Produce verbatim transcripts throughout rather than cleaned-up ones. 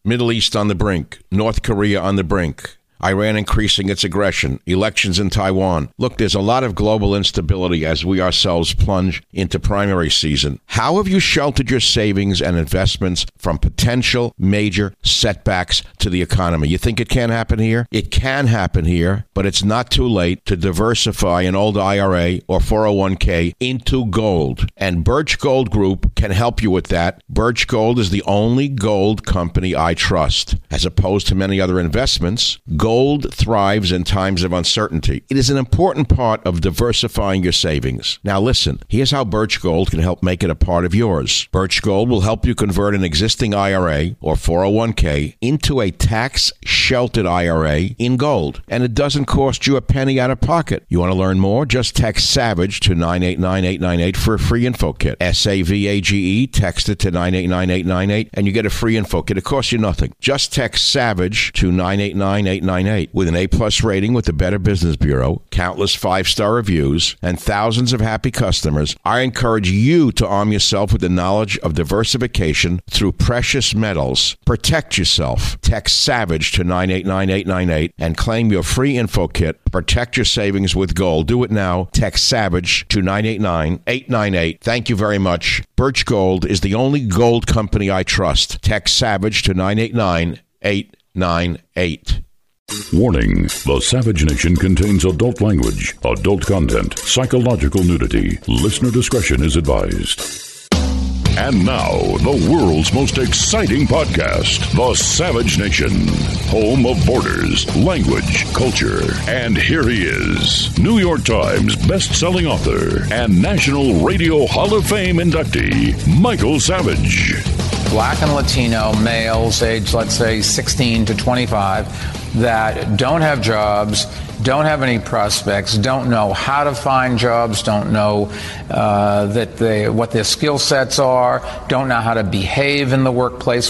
Middle East on the brink. North Korea on the brink. Iran increasing its aggression, elections in Taiwan. Look, there's a lot of global instability as we ourselves plunge into primary season. How have you sheltered your savings and investments from potential major setbacks to the economy? You think it can't happen here? It can happen here, but it's not too late to diversify an old I R A or four oh one k into gold. And Birch Gold Group can help you with that. Birch Gold is the only gold company I trust. As opposed to many other investments, gold Gold thrives in times of uncertainty. It is an important part of diversifying your savings. Now listen, here's how Birch Gold can help make it a part of yours. Birch Gold will help you convert an existing I R A or four oh one k into a tax-sheltered I R A in gold. And it doesn't cost you a penny out of pocket. You want to learn more? Just text SAVAGE to nine eight nine eight nine eight for a free info kit. S A V A G E, text it to nine eight nine eight nine eight and you get a free info kit. It costs you nothing. Just text SAVAGE to nine eight nine eight nine eight. With an A-plus rating with the Better Business Bureau, countless five-star reviews, and thousands of happy customers, I encourage you to arm yourself with the knowledge of diversification through precious metals. Protect yourself. Text SAVAGE to nine eight nine eight nine eight and claim your free info kit. Protect your savings with gold. Do it now. Text SAVAGE to nine eight nine eight nine eight. Thank you very much. Birch Gold is the only gold company I trust. Text SAVAGE to nine eight nine eight nine eight. Warning, the Savage Nation contains adult language, adult content, psychological nudity. Listener discretion is advised. And now, the world's most exciting podcast, The Savage Nation, home of borders, language, culture. And here he is, New York Times best-selling author and National Radio Hall of Fame inductee, Michael Savage. Black and Latino males aged, let's say, sixteen to twenty-five, that don't have jobs, don't have any prospects, don't know how to find jobs, don't know uh, that they, what their skill sets are, don't know how to behave in the workplace.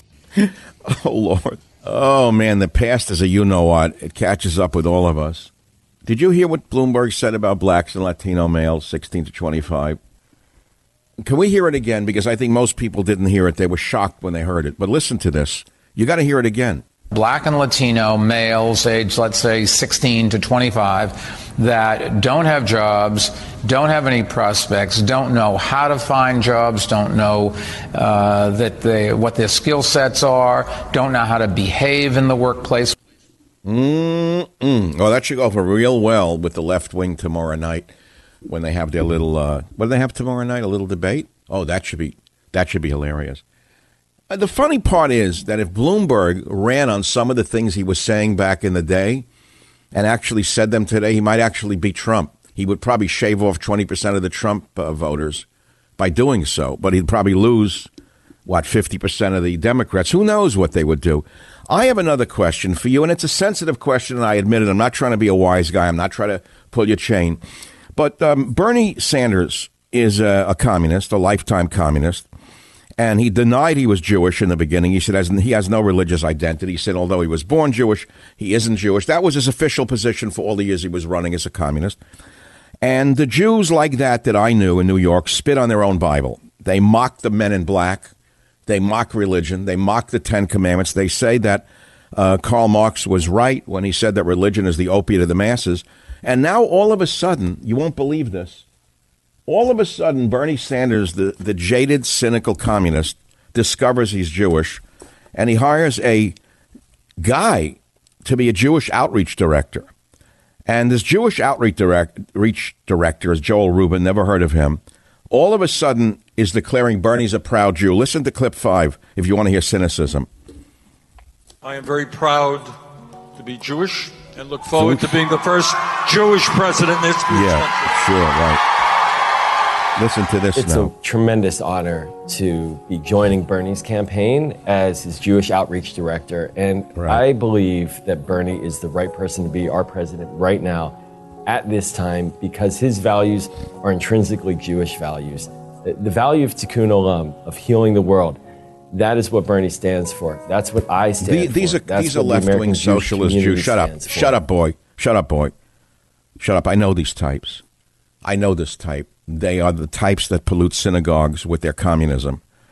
Oh, Lord. Oh, man, the past is a you-know-what. It catches up with all of us. Did you hear what Bloomberg said about blacks and Latino males, sixteen to twenty-five? Can we hear it again? Because I think most people didn't hear it. They were shocked when they heard it. But listen to this. You got to hear it again. Black and Latino males aged, let's say, sixteen to twenty-five, that don't have jobs, don't have any prospects, don't know how to find jobs, don't know uh, that they, what their skill sets are, don't know how to behave in the workplace. Mm-mm. Well, that should go over real well with the left wing tomorrow night when they have their little, uh, what do they have tomorrow night, a little debate? Oh, that should be, that should be hilarious. Uh, the funny part is that if Bloomberg ran on some of the things he was saying back in the day and actually said them today, he might actually beat Trump. He would probably shave off twenty percent of the Trump uh, voters by doing so, but he'd probably lose, what, fifty percent of the Democrats. Who knows what they would do? I have another question for you, and it's a sensitive question, and I admit it. I'm not trying to be a wise guy. I'm not trying to pull your chain. But um, Bernie Sanders is a, a communist, a lifetime communist, and he denied he was Jewish in the beginning. He said he has no religious identity. He said although he was born Jewish, he isn't Jewish. That was his official position for all the years he was running as a communist. And the Jews like that that I knew in New York spit on their own Bible. They mock the men in black. They mock religion. They mock the Ten Commandments. They say that uh, Karl Marx was right when he said that religion is the opiate of the masses. And now all of a sudden, you won't believe this, all of a sudden Bernie Sanders, the, the jaded, cynical communist, discovers he's Jewish, and he hires a guy to be a Jewish outreach director. And this Jewish outreach direct, reach director is Joel Rubin, never heard of him, all of a sudden is declaring Bernie's a proud Jew. Listen to clip five if you want to hear cynicism. I am very proud to be Jewish and look forward to being the first Jewish president in this country. Yeah, sure, right. Listen to this it's now. It's a tremendous honor to be joining Bernie's campaign as his Jewish outreach director. And right. I believe that Bernie is the right person to be our president right now at this time because his values are intrinsically Jewish values. The value of Tikkun Olam, of healing the world, that is what Bernie stands for. That's what I stand the, these for. Are, That's these are left-wing socialist Jews. Shut up. For. Shut up, boy. Shut up, boy. Shut up. I know these types. I know this type. They are the types that pollute synagogues with their communism.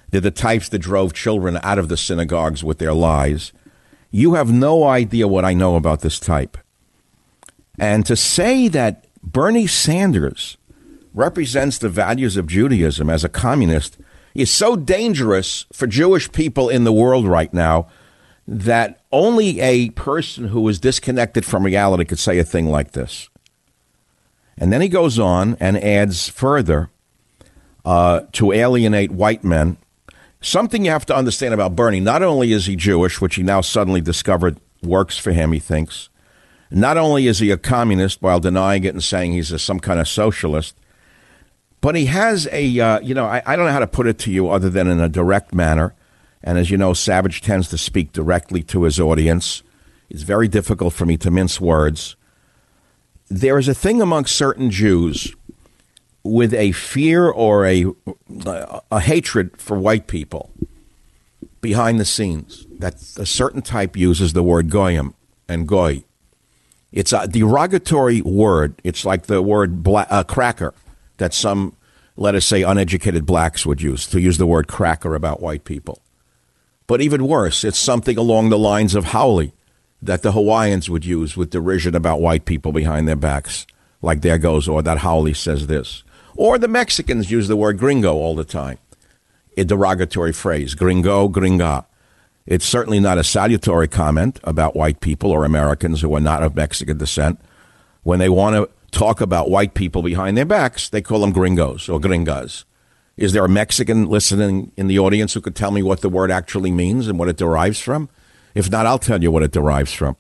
They're the types that drove children out of the synagogues with their lies. You have no idea what I know about this type. And to say that Bernie Sanders represents the values of Judaism as a communist is so dangerous for Jewish people in the world right now that only a person who is disconnected from reality could say a thing like this. And then he goes on and adds further uh, to alienate white men. Something you have to understand about Bernie, not only is he Jewish, which he now suddenly discovered works for him, he thinks. Not only is he a communist while denying it and saying he's a, some kind of socialist, but he has a, uh, you know, I, I don't know how to put it to you other than in a direct manner. And as you know, Savage tends to speak directly to his audience. It's very difficult for me to mince words. There is a thing amongst certain Jews with a fear or a, a hatred for white people behind the scenes that a certain type uses the word goyim and goy. It's a derogatory word. It's like the word bla- uh, cracker that some, let us say, uneducated blacks would use, to use the word cracker about white people. But even worse, it's something along the lines of haole that the Hawaiians would use with derision about white people behind their backs. Like there goes, or that haole says this. Or the Mexicans use the word gringo all the time. A derogatory phrase, gringo, gringa. It's certainly not a salutary comment about white people or Americans who are not of Mexican descent. When they want to talk about white people behind their backs, they call them gringos or gringas. Is there a Mexican listening in the audience who could tell me what the word actually means and what it derives from? If not, I'll tell you what it derives from.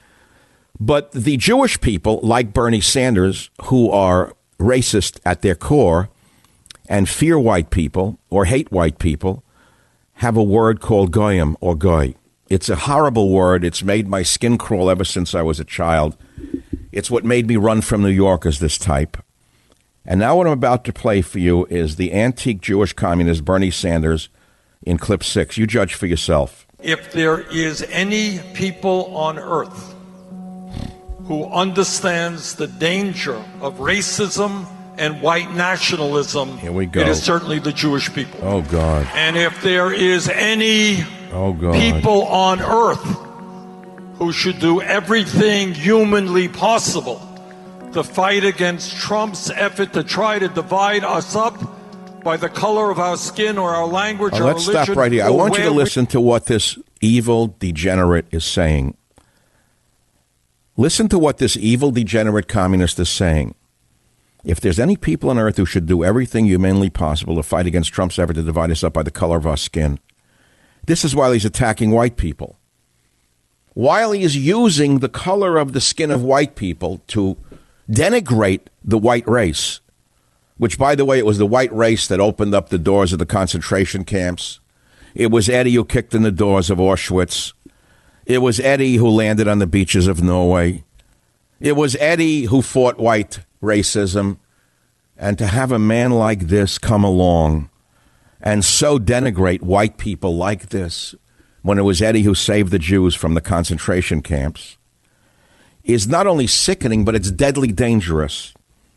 But the Jewish people, like Bernie Sanders, who are racist at their core and fear white people or hate white people, have a word called goyim or goy. It's a horrible word. It's made my skin crawl ever since I was a child. It's what made me run from New York as this type. And now what I'm about to play for you is the antique Jewish communist Bernie Sanders in clip six. You judge for yourself. If there is any people on earth who understands the danger of racism and white nationalism, here we go. It is certainly the Jewish people. Oh, God. And if there is any oh, God. people on earth who should do everything humanly possible to fight against Trump's effort to try to divide us up by the color of our skin or our language oh, or let's religion. Stop right here. I want you to listen to what this evil degenerate is saying. Listen to what this evil degenerate communist is saying. If there's any people on earth who should do everything humanly possible to fight against Trump's effort to divide us up by the color of our skin, this is while he's attacking white people. While he is using the color of the skin of white people to denigrate the white race, which, by the way, it was the white race that opened up the doors of the concentration camps. It was Eddie who kicked in the doors of Auschwitz. It was Eddie who landed on the beaches of Norway. It was Eddie who fought white racism. And to have a man like this come along and so denigrate white people like this, when it was Eddie who saved the Jews from the concentration camps, is not only sickening, but it's deadly dangerous.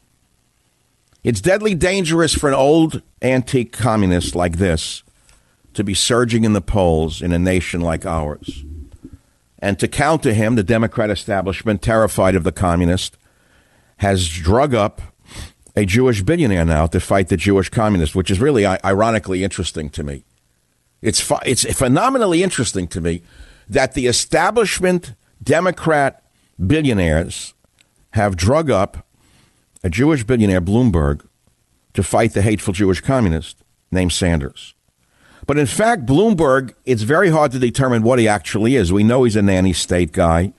It's deadly dangerous for an old antique communist like this to be surging in the polls in a nation like ours. And to counter him, the Democrat establishment, terrified of the communist, has drug up a Jewish billionaire now to fight the Jewish communist, which is really ironically interesting to me. It's fu- it's phenomenally interesting to me that the establishment Democrat billionaires have drug up a Jewish billionaire, Bloomberg, to fight the hateful Jewish communist named Sanders. But in fact, Bloomberg, it's very hard to determine what he actually is. We know he's a nanny state guy.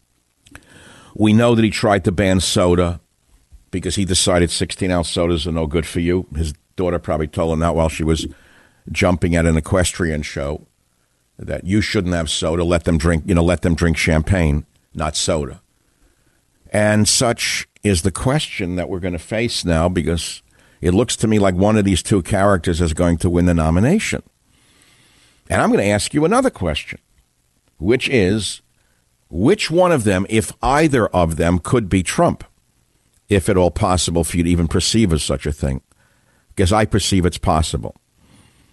We know that he tried to ban soda because he decided sixteen-ounce sodas are no good for you. His daughter probably told him that while she was jumping at an equestrian show, that you shouldn't have soda. Let them drink, you know, let them drink champagne, not soda. And such is the question that we're going to face now, because it looks to me like one of these two characters is going to win the nomination. And I'm going to ask you another question, which is, which one of them, if either of them, could be Trump, if at all possible for you to even perceive as such a thing? Because I perceive it's possible.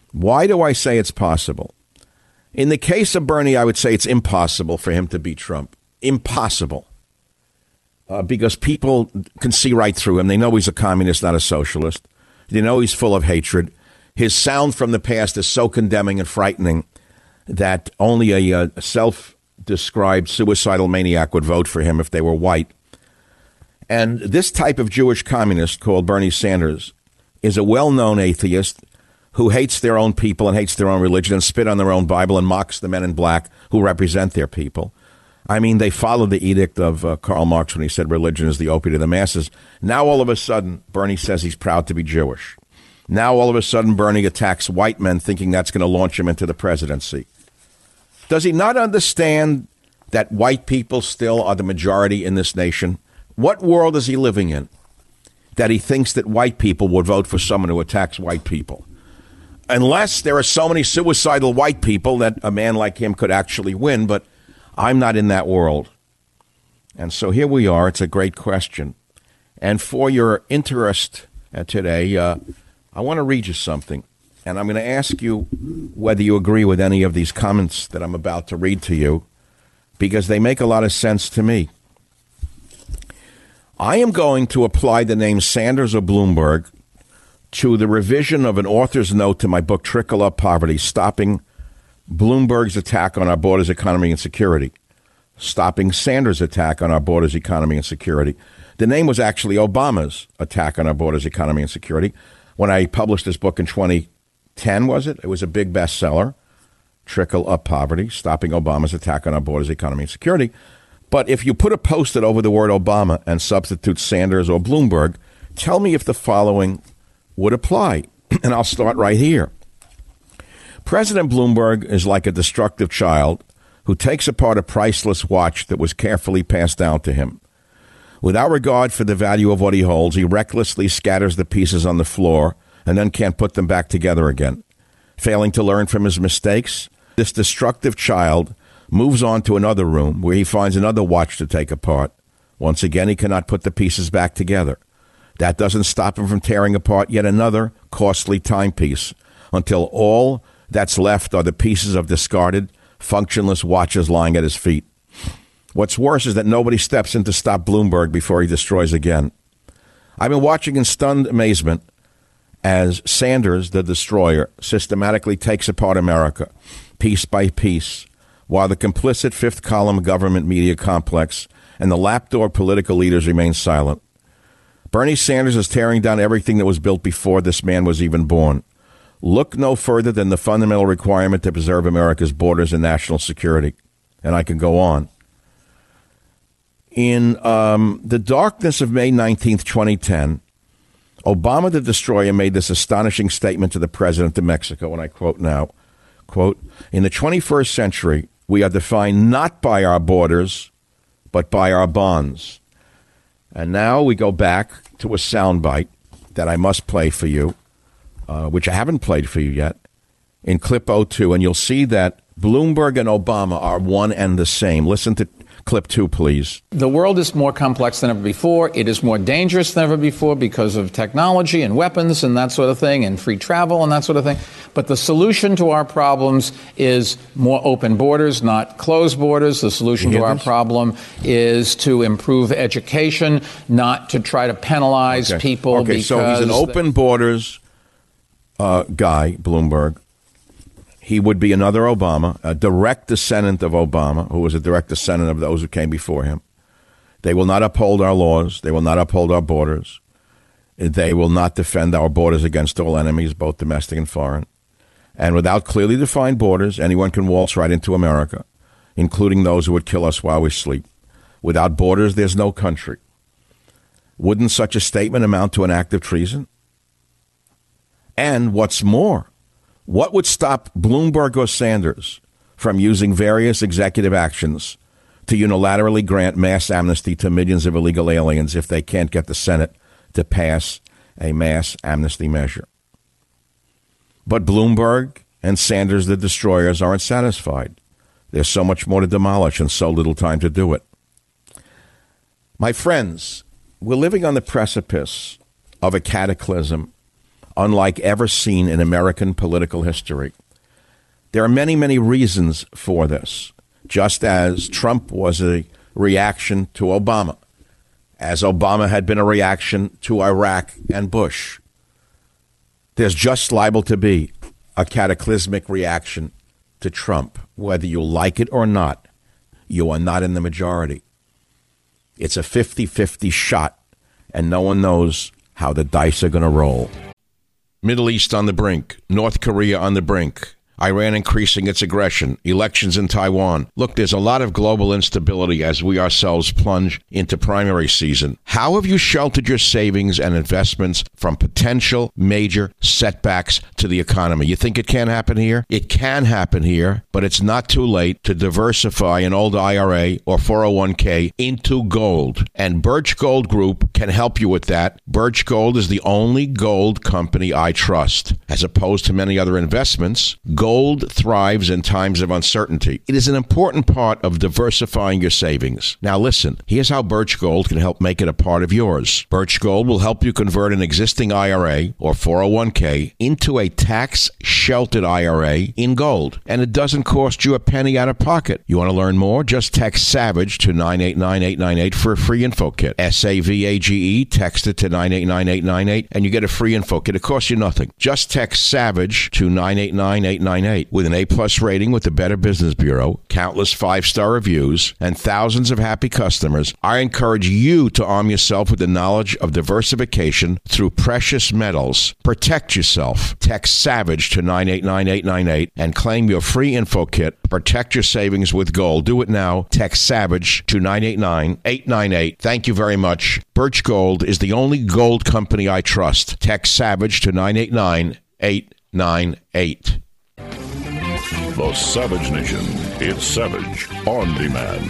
Why do I say it's possible? In the case of Bernie, I would say it's impossible for him to beat Trump. Impossible. Uh, because people can see right through him. They know he's a communist, not a socialist. They know he's full of hatred. His sound from the past is so condemning and frightening that only a, a self-described suicidal maniac would vote for him if they were white. And this type of Jewish communist called Bernie Sanders is a well-known atheist who hates their own people and hates their own religion and spit on their own Bible and mocks the men in black who represent their people. I mean, they followed the edict of uh, Karl Marx when he said religion is the opiate of the masses. Now, all of a sudden, Bernie says he's proud to be Jewish. Now, all of a sudden, Bernie attacks white men thinking that's going to launch him into the presidency. Does he not understand that white people still are the majority in this nation? What world is he living in that he thinks that white people would vote for someone who attacks white people? Unless there are so many suicidal white people that a man like him could actually win, but I'm not in that world. And so here we are. It's a great question. And for your interest uh, today, uh, I want to read you something. And I'm going to ask you whether you agree with any of these comments that I'm about to read to you, because they make a lot of sense to me. I am going to apply the name Sanders or Bloomberg to the revision of an author's note to my book, Trickle Up Poverty, Stopping Bloomberg's Attack on Our Borders, Economy, and Security. Stopping Sanders' attack on our borders, economy, and security. The name was actually Obama's attack on our borders, economy, and security. When I published this book in twenty ten, was it? It was a big bestseller, Trickle Up Poverty, Stopping Obama's Attack on Our Borders, Economy, and Security. But if you put a post-it over the word Obama and substitute Sanders or Bloomberg, tell me if the following would apply. And I'll start right here. President Bloomberg is like a destructive child who takes apart a priceless watch that was carefully passed down to him. Without regard for the value of what he holds, he recklessly scatters the pieces on the floor and then can't put them back together again. Failing to learn from his mistakes, this destructive child moves on to another room where he finds another watch to take apart. Once again, he cannot put the pieces back together. That doesn't stop him from tearing apart yet another costly timepiece until all that's left are the pieces of discarded, functionless watches lying at his feet. What's worse is that nobody steps in to stop Bloomberg before he destroys again. I've been watching in stunned amazement as Sanders, the destroyer, systematically takes apart America, piece by piece, while the complicit fifth-column government media complex and the lapdog political leaders remain silent. Bernie Sanders is tearing down everything that was built before this man was even born. Look no further than the fundamental requirement to preserve America's borders and national security. And I can go on. In um, the darkness of May nineteenth, twenty ten, Obama the Destroyer made this astonishing statement to the president of Mexico, and I quote now, quote, "In the twenty-first century, we are defined not by our borders, but by our bonds." And now we go back to a soundbite that I must play for you, uh, which I haven't played for you yet, in clip oh two, and you'll see that Bloomberg and Obama are one and the same. Listen to clip two, please. The world is more complex than ever before. It is more dangerous than ever before because of technology and weapons and that sort of thing, and free travel and that sort of thing. But the solution to our problems is more open borders, not closed borders. The solution to our this? problem is to improve education, not to try to penalize okay. people. Okay, because so he's an open borders uh, guy, Bloomberg. He would be another Obama, a direct descendant of Obama, who was a direct descendant of those who came before him. They will not uphold our laws. They will not uphold our borders. They will not defend our borders against all enemies, both domestic and foreign. And without clearly defined borders, anyone can waltz right into America, including those who would kill us while we sleep. Without borders, there's no country. Wouldn't such a statement amount to an act of treason? And what's more, what would stop Bloomberg or Sanders from using various executive actions to unilaterally grant mass amnesty to millions of illegal aliens if they can't get the Senate to pass a mass amnesty measure? But Bloomberg and Sanders, the destroyers, aren't satisfied. There's so much more to demolish and so little time to do it. My friends, we're living on the precipice of a cataclysm unlike ever seen in American political history. There are many, many reasons for this, just as Trump was a reaction to Obama, as Obama had been a reaction to Iraq and Bush. There's just liable to be a cataclysmic reaction to Trump. Whether you like it or not, you are not in the majority. It's a fifty-fifty shot, and no one knows how the dice are going to roll. Middle East on the brink. North Korea on the brink. Iran increasing its aggression, elections in Taiwan. Look, there's a lot of global instability as we ourselves plunge into primary season. How have you sheltered your savings and investments from potential major setbacks to the economy? You think it can happen here? It can happen here, but it's not too late to diversify an old I R A or four oh one k into gold. And Birch Gold Group can help you with that. Birch Gold is the only gold company I trust. As opposed to many other investments, gold Gold thrives in times of uncertainty. It is an important part of diversifying your savings. Now listen, here's how Birch Gold can help make it a part of yours. Birch Gold will help you convert an existing I R A or four oh one k into a tax-sheltered I R A in gold. And it doesn't cost you a penny out of pocket. You want to learn more? Just text SAVAGE to nine eight nine eight nine eight for a free info kit. S A V A G E, text it to nine eight nine eight nine eight and you get a free info kit. It costs you nothing. Just text SAVAGE to nine eight nine eight nine eight. With an A-plus rating with the Better Business Bureau, countless five-star reviews, and thousands of happy customers, I encourage you to arm yourself with the knowledge of diversification through precious metals. Protect yourself. Text SAVAGE to nine eight nine eight nine eight and claim your free info kit. Protect your savings with gold. Do it now. Text SAVAGE to nine eight nine eight nine eight. Thank you very much. Birch Gold is the only gold company I trust. Text SAVAGE to nine eight nine eight nine eight. The Savage Nation. It's Savage on Demand.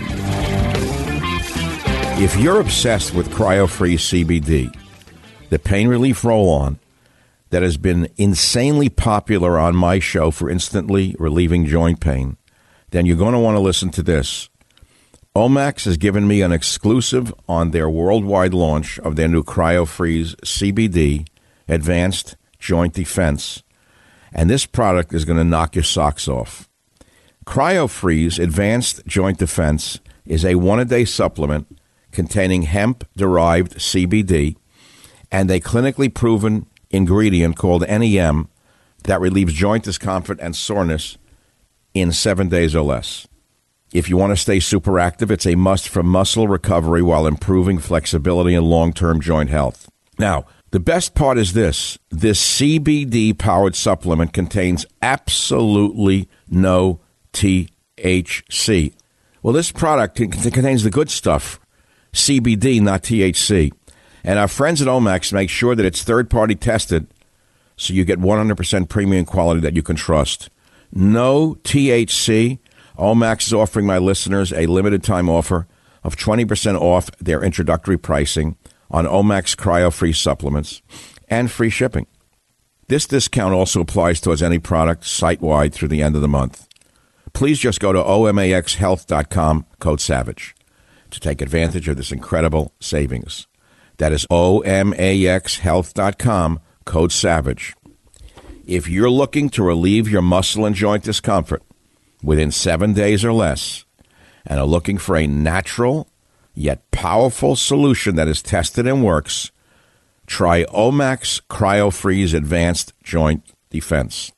If you're obsessed with Cryo-Free C B D, the pain relief roll-on that has been insanely popular on my show for instantly relieving joint pain, then you're going to want to listen to this. Omax has given me an exclusive on their worldwide launch of their new Cryo-Freeze C B D Advanced Joint Defense. And this product is going to knock your socks off. Cryo-Freeze Advanced Joint Defense is a one-a-day supplement containing hemp-derived C B D and a clinically proven ingredient called N E M that relieves joint discomfort and soreness in seven days or less. If you want to stay super active, it's a must for muscle recovery while improving flexibility and long-term joint health. Now, the best part is this. This C B D-powered supplement contains absolutely no T H C. Well, this product contains the good stuff, C B D, not T H C. And our friends at Omax make sure that it's third-party tested so you get one hundred percent premium quality that you can trust. No T H C. Omax is offering my listeners a limited-time offer of twenty percent off their introductory pricing on Omax Cryo-Free supplements and free shipping. This discount also applies towards any product site-wide through the end of the month. Please just go to O M A X health dot com, code SAVAGE, to take advantage of this incredible savings. That is O M A X health dot com, code SAVAGE. If you're looking to relieve your muscle and joint discomfort within seven days or less and are looking for a natural yet powerful solution that is tested and works, try Omax Cryo-Freeze Advanced Joint Defense.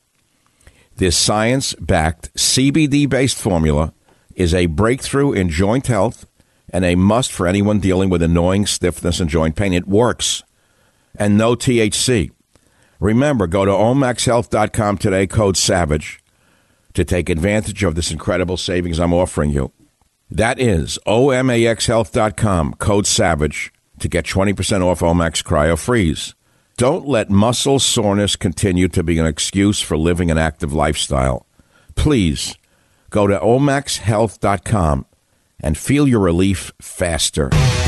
This science-backed C B D-based formula is a breakthrough in joint health and a must for anyone dealing with annoying stiffness and joint pain. It works. And no T H C. Remember, go to O M A X health dot com today, code SAVAGE, to take advantage of this incredible savings I'm offering you. That is O M A X health dot com, code SAVAGE, to get twenty percent off Omax Cryo Freeze. Don't let muscle soreness continue to be an excuse for living an active lifestyle. Please go to O M A X health dot com and feel your relief faster.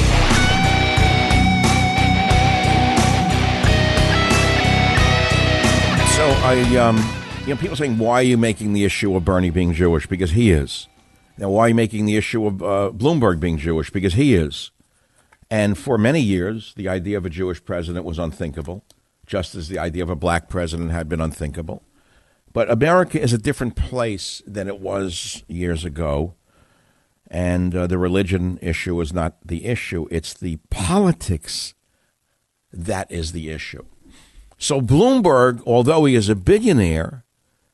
So I, um, you know, people saying, why are you making the issue of Bernie being Jewish? Because he is. Now, why are you making the issue of uh, Bloomberg being Jewish? Because he is. And for many years, the idea of a Jewish president was unthinkable. just as the idea of a black president had been unthinkable. But America is a different place than it was years ago. And uh, the religion issue is not the issue. It's the politics that is the issue. So Bloomberg, although he is a billionaire,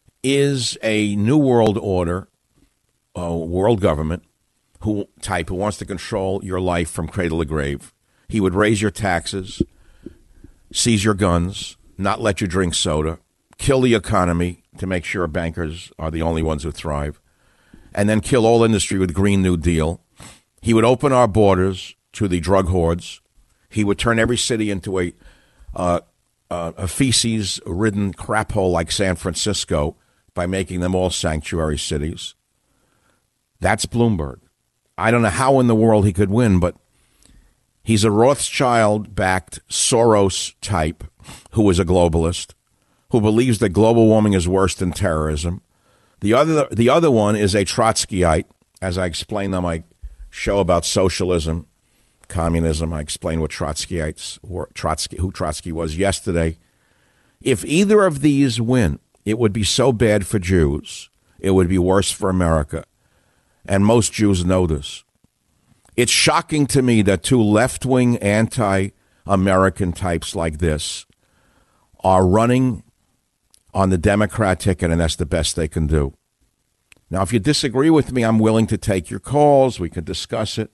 is a New World Order, uh, world government who type who wants to control your life from cradle to grave. He would raise your taxes, seize your guns, not let you drink soda, kill the economy to make sure bankers are the only ones who thrive, and then kill all industry with Green New Deal. He would open our borders to the drug hordes. He would turn every city into a uh, uh, a feces-ridden crap hole like San Francisco by making them all sanctuary cities. That's Bloomberg. I don't know how in the world he could win, but he's a Rothschild-backed Soros type who is a globalist, who believes that global warming is worse than terrorism. The other, the other one is a Trotskyite, as I explained on my show about socialism, communism. I explained what Trotskyites were, Trotsky, who Trotsky was yesterday. If either of these win, it would be so bad for Jews. It would be worse for America. And most Jews know this. It's shocking to me that two left-wing anti-American types like this are running on the Democrat ticket, and that's the best they can do. Now, if you disagree with me, I'm willing to take your calls. We can discuss it.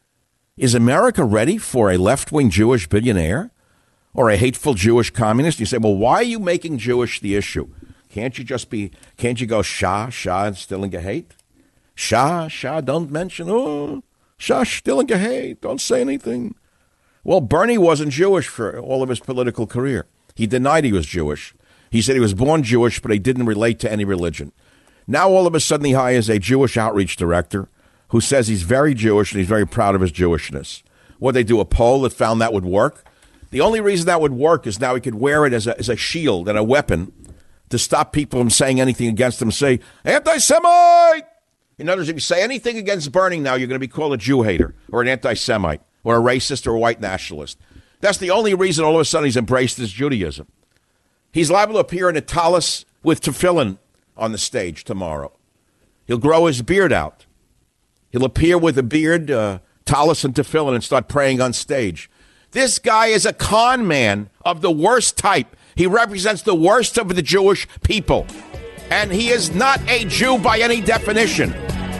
Is America ready for a left-wing Jewish billionaire or a hateful Jewish communist? You say, well, why are you making Jewish the issue? Can't you just be, can't you go Shah, Shah, and Stilling hate? Shah, Shah, don't mention, oh, Shah, Stilling hate, don't say anything. Well, Bernie wasn't Jewish for all of his political career. He denied he was Jewish. He said he was born Jewish, but he didn't relate to any religion. Now, all of a sudden, he hires a Jewish outreach director who says he's very Jewish and he's very proud of his Jewishness. What, they do a poll that found that would work? The only reason that would work is now he could wear it as a, as a shield and a weapon to stop people from saying anything against him. Say, anti-Semite! In other words, if you say anything against Bernie now, you're going to be called a Jew hater or an anti-Semite or a racist or a white nationalist. That's the only reason all of a sudden he's embraced his Judaism. He's liable to appear in a tallis with tefillin on the stage tomorrow. He'll grow his beard out. He'll appear with a beard, uh, tallis and tefillin, and start praying on stage. This guy is a con man of the worst type. He represents the worst of the Jewish people. And he is not a Jew by any definition.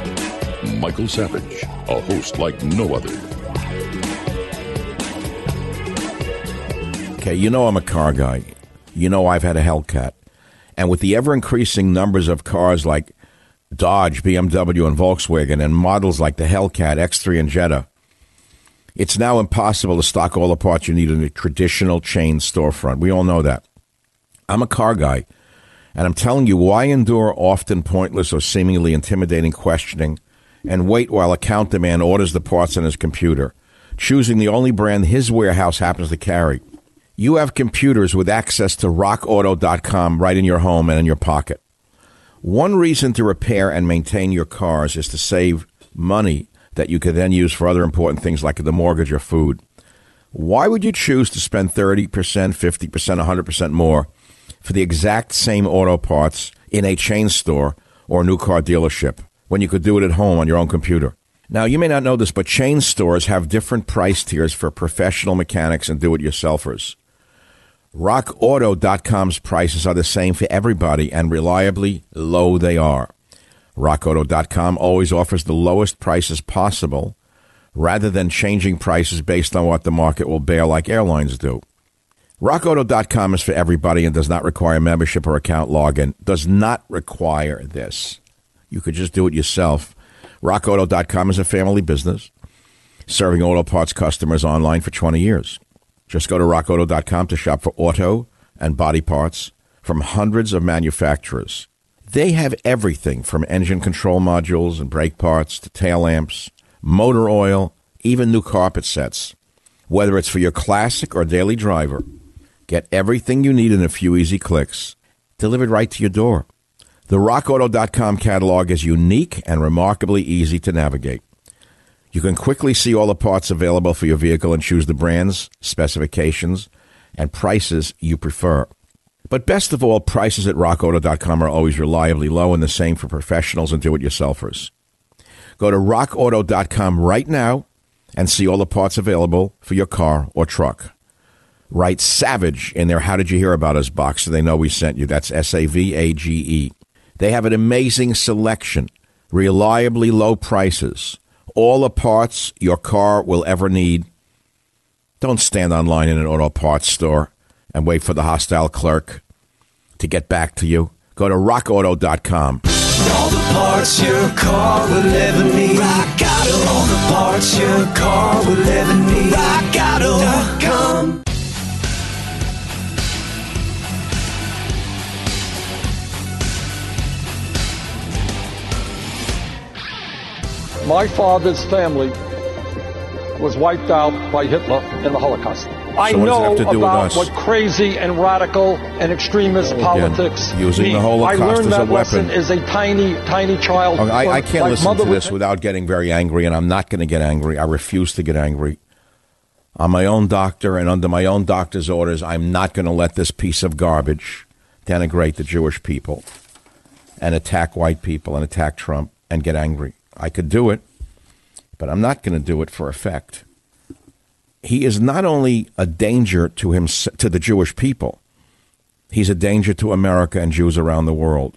Michael Savage, a host like no other. Okay, you know I'm a car guy. You know I've had a Hellcat. And with the ever-increasing numbers of cars like Dodge, B M W, and Volkswagen, and models like the Hellcat, X three, and Jetta, it's now impossible to stock all the parts you need in a traditional chain storefront. We all know that. I'm a car guy, and I'm telling you, why endure often pointless or seemingly intimidating questioning and wait while account demand orders the parts on his computer, choosing the only brand his warehouse happens to carry? You have computers with access to rock auto dot com right in your home and in your pocket. One reason to repair and maintain your cars is to save money that you could then use for other important things like the mortgage or food. Why would you choose to spend thirty percent, fifty percent, one hundred percent more for the exact same auto parts in a chain store or a new car dealership when you could do it at home on your own computer? Now, you may not know this, but chain stores have different price tiers for professional mechanics and do-it-yourselfers. rock auto dot com's prices are the same for everybody, and reliably low they are. rock auto dot com always offers the lowest prices possible, rather than changing prices based on what the market will bear like airlines do. rock auto dot com is for everybody and does not require membership or account login. Does not require this. You could just do it yourself. rock auto dot com is a family business, serving auto parts customers online for twenty years. Just go to rock auto dot com to shop for auto and body parts from hundreds of manufacturers. They have everything from engine control modules and brake parts to tail lamps, motor oil, even new carpet sets. Whether it's for your classic or daily driver, get everything you need in a few easy clicks, delivered right to your door. The rock auto dot com catalog is unique and remarkably easy to navigate. You can quickly see all the parts available for your vehicle and choose the brands, specifications, and prices you prefer. But best of all, prices at rock auto dot com are always reliably low, and the same for professionals and do-it-yourselfers. Go to rock auto dot com right now and see all the parts available for your car or truck. Write SAVAGE in their How Did You Hear About Us box so they know we sent you. That's S A V A G E. They have an amazing selection, reliably low prices, all the parts your car will ever need. Don't stand online in an auto parts store and wait for the hostile clerk to get back to you. Go to rock auto dot com. All the parts your car will ever need. Rock Auto. All the parts your car will ever need. rock auto dot com. My father's family was wiped out by Hitler in the Holocaust. I So what does it know have to do with about us? what crazy and radical and extremist Again, politics using mean. the Holocaust I learned as a that lesson weapon. as a tiny, tiny child. Okay, I, I can't My listen mother to would- this without getting very angry, and I'm not going to get angry. I refuse to get angry. I'm my own doctor, and under my own doctor's orders, I'm not going to let this piece of garbage denigrate the Jewish people and attack white people and attack Trump and get angry. I could do it, but I'm not going to do it for effect. He is not only a danger to him, to the Jewish people, he's a danger to America and Jews around the world.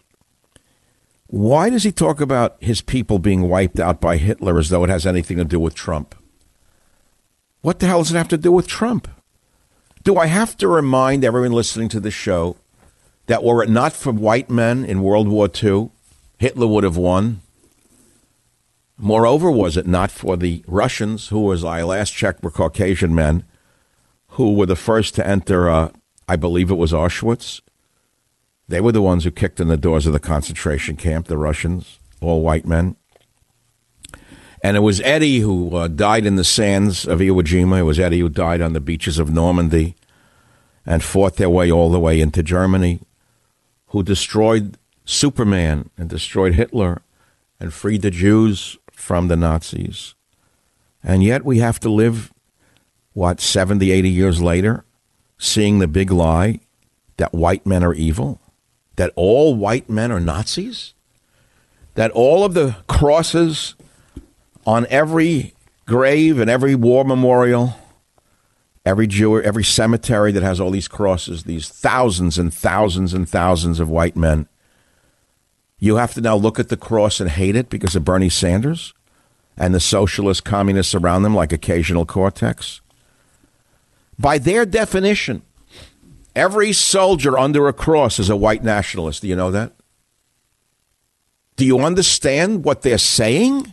Why does he talk about his people being wiped out by Hitler as though it has anything to do with Trump? What the hell does it have to do with Trump? Do I have to remind everyone listening to this show that were it not for white men in World War Two, Hitler would have won? Moreover, was it not for the Russians, who, as I last checked, were Caucasian men, who were the first to enter, uh, I believe it was Auschwitz? They were the ones who kicked in the doors of the concentration camp, the Russians, all white men. And it was Eddie who uh, died in the sands of Iwo Jima. It was Eddie who died on the beaches of Normandy and fought their way all the way into Germany, who destroyed Superman and destroyed Hitler and freed the Jews from the Nazis. And yet we have to live, what, seventy, eighty years later, seeing the big lie that white men are evil, that all white men are Nazis, that all of the crosses on every grave and every war memorial, every Jew, every cemetery that has all these crosses, these thousands and thousands and thousands of white men, you have to now look at the cross and hate it because of Bernie Sanders and the socialist communists around them like occasional Cortex? By their definition, every soldier under a cross is a white nationalist. Do you know that? Do you understand what they're saying?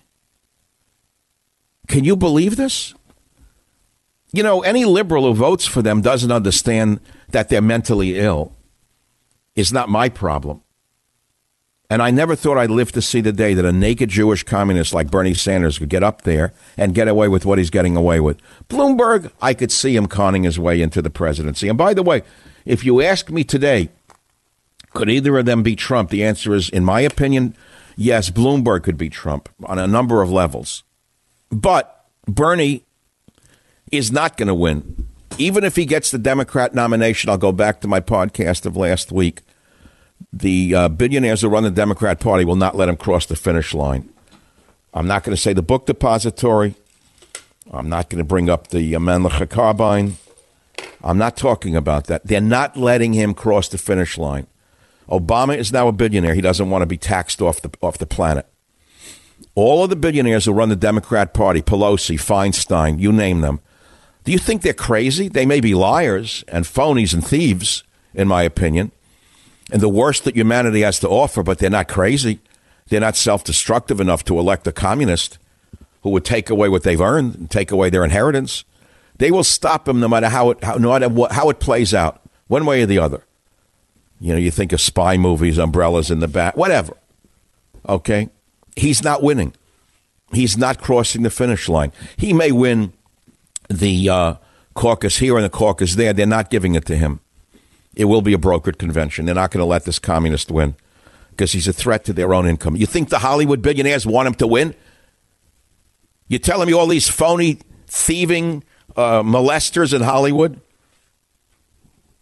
Can you believe this? You know, any liberal who votes for them doesn't understand that they're mentally ill. It's not my problem. And I never thought I'd live to see the day that a naked Jewish communist like Bernie Sanders could get up there and get away with what he's getting away with. Bloomberg, I could see him conning his way into the presidency. And by the way, if you ask me today, could either of them be Trump? The answer is, in my opinion, yes, Bloomberg could be Trump on a number of levels. But Bernie is not going to win. Even if he gets the Democrat nomination, I'll go back to my podcast of last week. The uh, billionaires who run the Democrat Party will not let him cross the finish line. I'm not going to say the book depository. I'm not going to bring up the uh, Manlecha carbine. I'm not talking about that. They're not letting him cross the finish line. Obama is now a billionaire. He doesn't want to be taxed off the off the planet. All of the billionaires who run the Democrat Party, Pelosi, Feinstein, you name them, do you think they're crazy? They may be liars and phonies and thieves, in my opinion, and the worst that humanity has to offer, but they're not crazy. They're not self-destructive enough to elect a communist who would take away what they've earned and take away their inheritance. They will stop them no matter how it, how, no matter what, how it plays out, one way or the other. You know, you think of spy movies, umbrellas in the back, whatever. Okay? He's not winning. He's not crossing the finish line. He may win the uh, caucus here and the caucus there. They're not giving it to him. It will be a brokered convention. They're not going to let this communist win because he's a threat to their own income. You think the Hollywood billionaires want him to win? You're telling me all these phony, thieving uh, molesters in Hollywood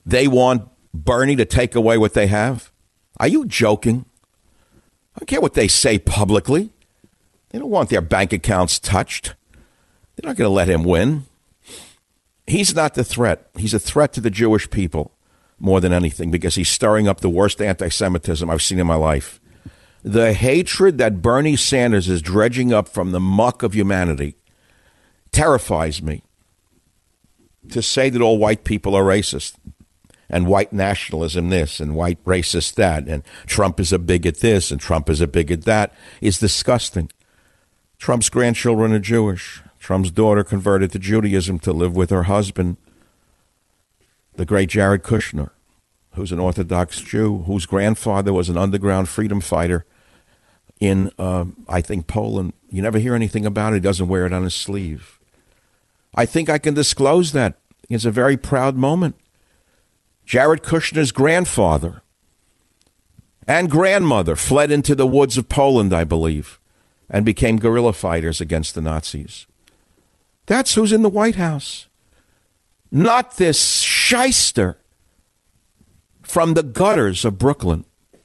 They want Bernie to take away what they have? Are you joking? I don't care what they say publicly. They don't want their bank accounts touched. They're not going to let him win. He's not the threat. He's a threat to the Jewish people more than anything because he's stirring up the worst anti-Semitism I've seen in my life. The hatred that Bernie Sanders is dredging up from the muck of humanity terrifies me. To say that all white people are racist and white nationalism this and white racist that and Trump is a bigot this and Trump is a bigot that is disgusting. Trump's grandchildren are Jewish. Trump's daughter converted to Judaism to live with her husband, the great Jared Kushner, who's an Orthodox Jew, whose grandfather was an underground freedom fighter in, uh, I think, Poland. You never hear anything about it. He doesn't wear it on his sleeve. I think I can disclose that. It's a very proud moment. Jared Kushner's grandfather and grandmother fled into the woods of Poland, I believe, and became guerrilla fighters against the Nazis. That's who's in the White House. Not this shyster from the gutters of Brooklyn.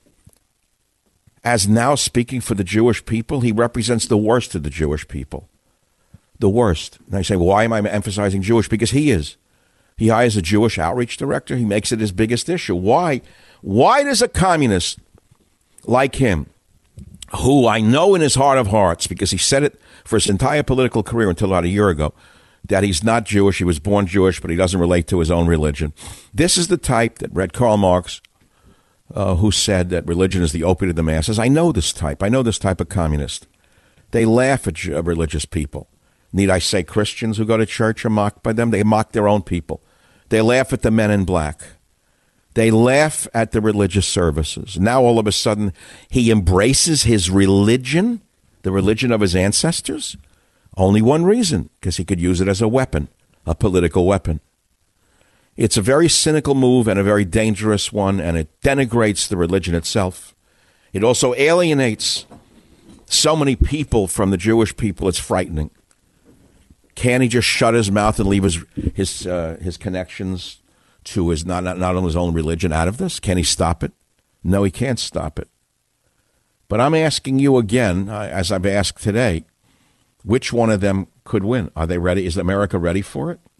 As now speaking for the Jewish people, he represents the worst of the Jewish people. The worst. And I say, well, why am I emphasizing Jewish? Because he is. He hires a Jewish outreach director. He makes it his biggest issue. Why? Why does a communist like him, who I know in his heart of hearts, because he said it for his entire political career until about a year ago, that he's not Jewish, he was born Jewish, but he doesn't relate to his own religion. This is the type that read Karl Marx, uh, who said that religion is the opiate of the masses. I know this type. I know this type of communist. They laugh at uh, religious people. Need I say Christians who go to church are mocked by them? They mock their own people. They laugh at the men in black. They laugh at the religious services. Now, all of a sudden, he embraces his religion, the religion of his ancestors. Only one reason, because he could use it as a weapon, a political weapon. It's a very cynical move and a very dangerous one, and it denigrates the religion itself. It also alienates so many people from the Jewish people, it's frightening. Can't he just shut his mouth and leave his his uh, his connections to his not, not not on his own religion out of this? Can he stop it? No, he can't stop it. But I'm asking you again, uh, as I've asked today, which one of them could win? Are they ready? Is America ready for it?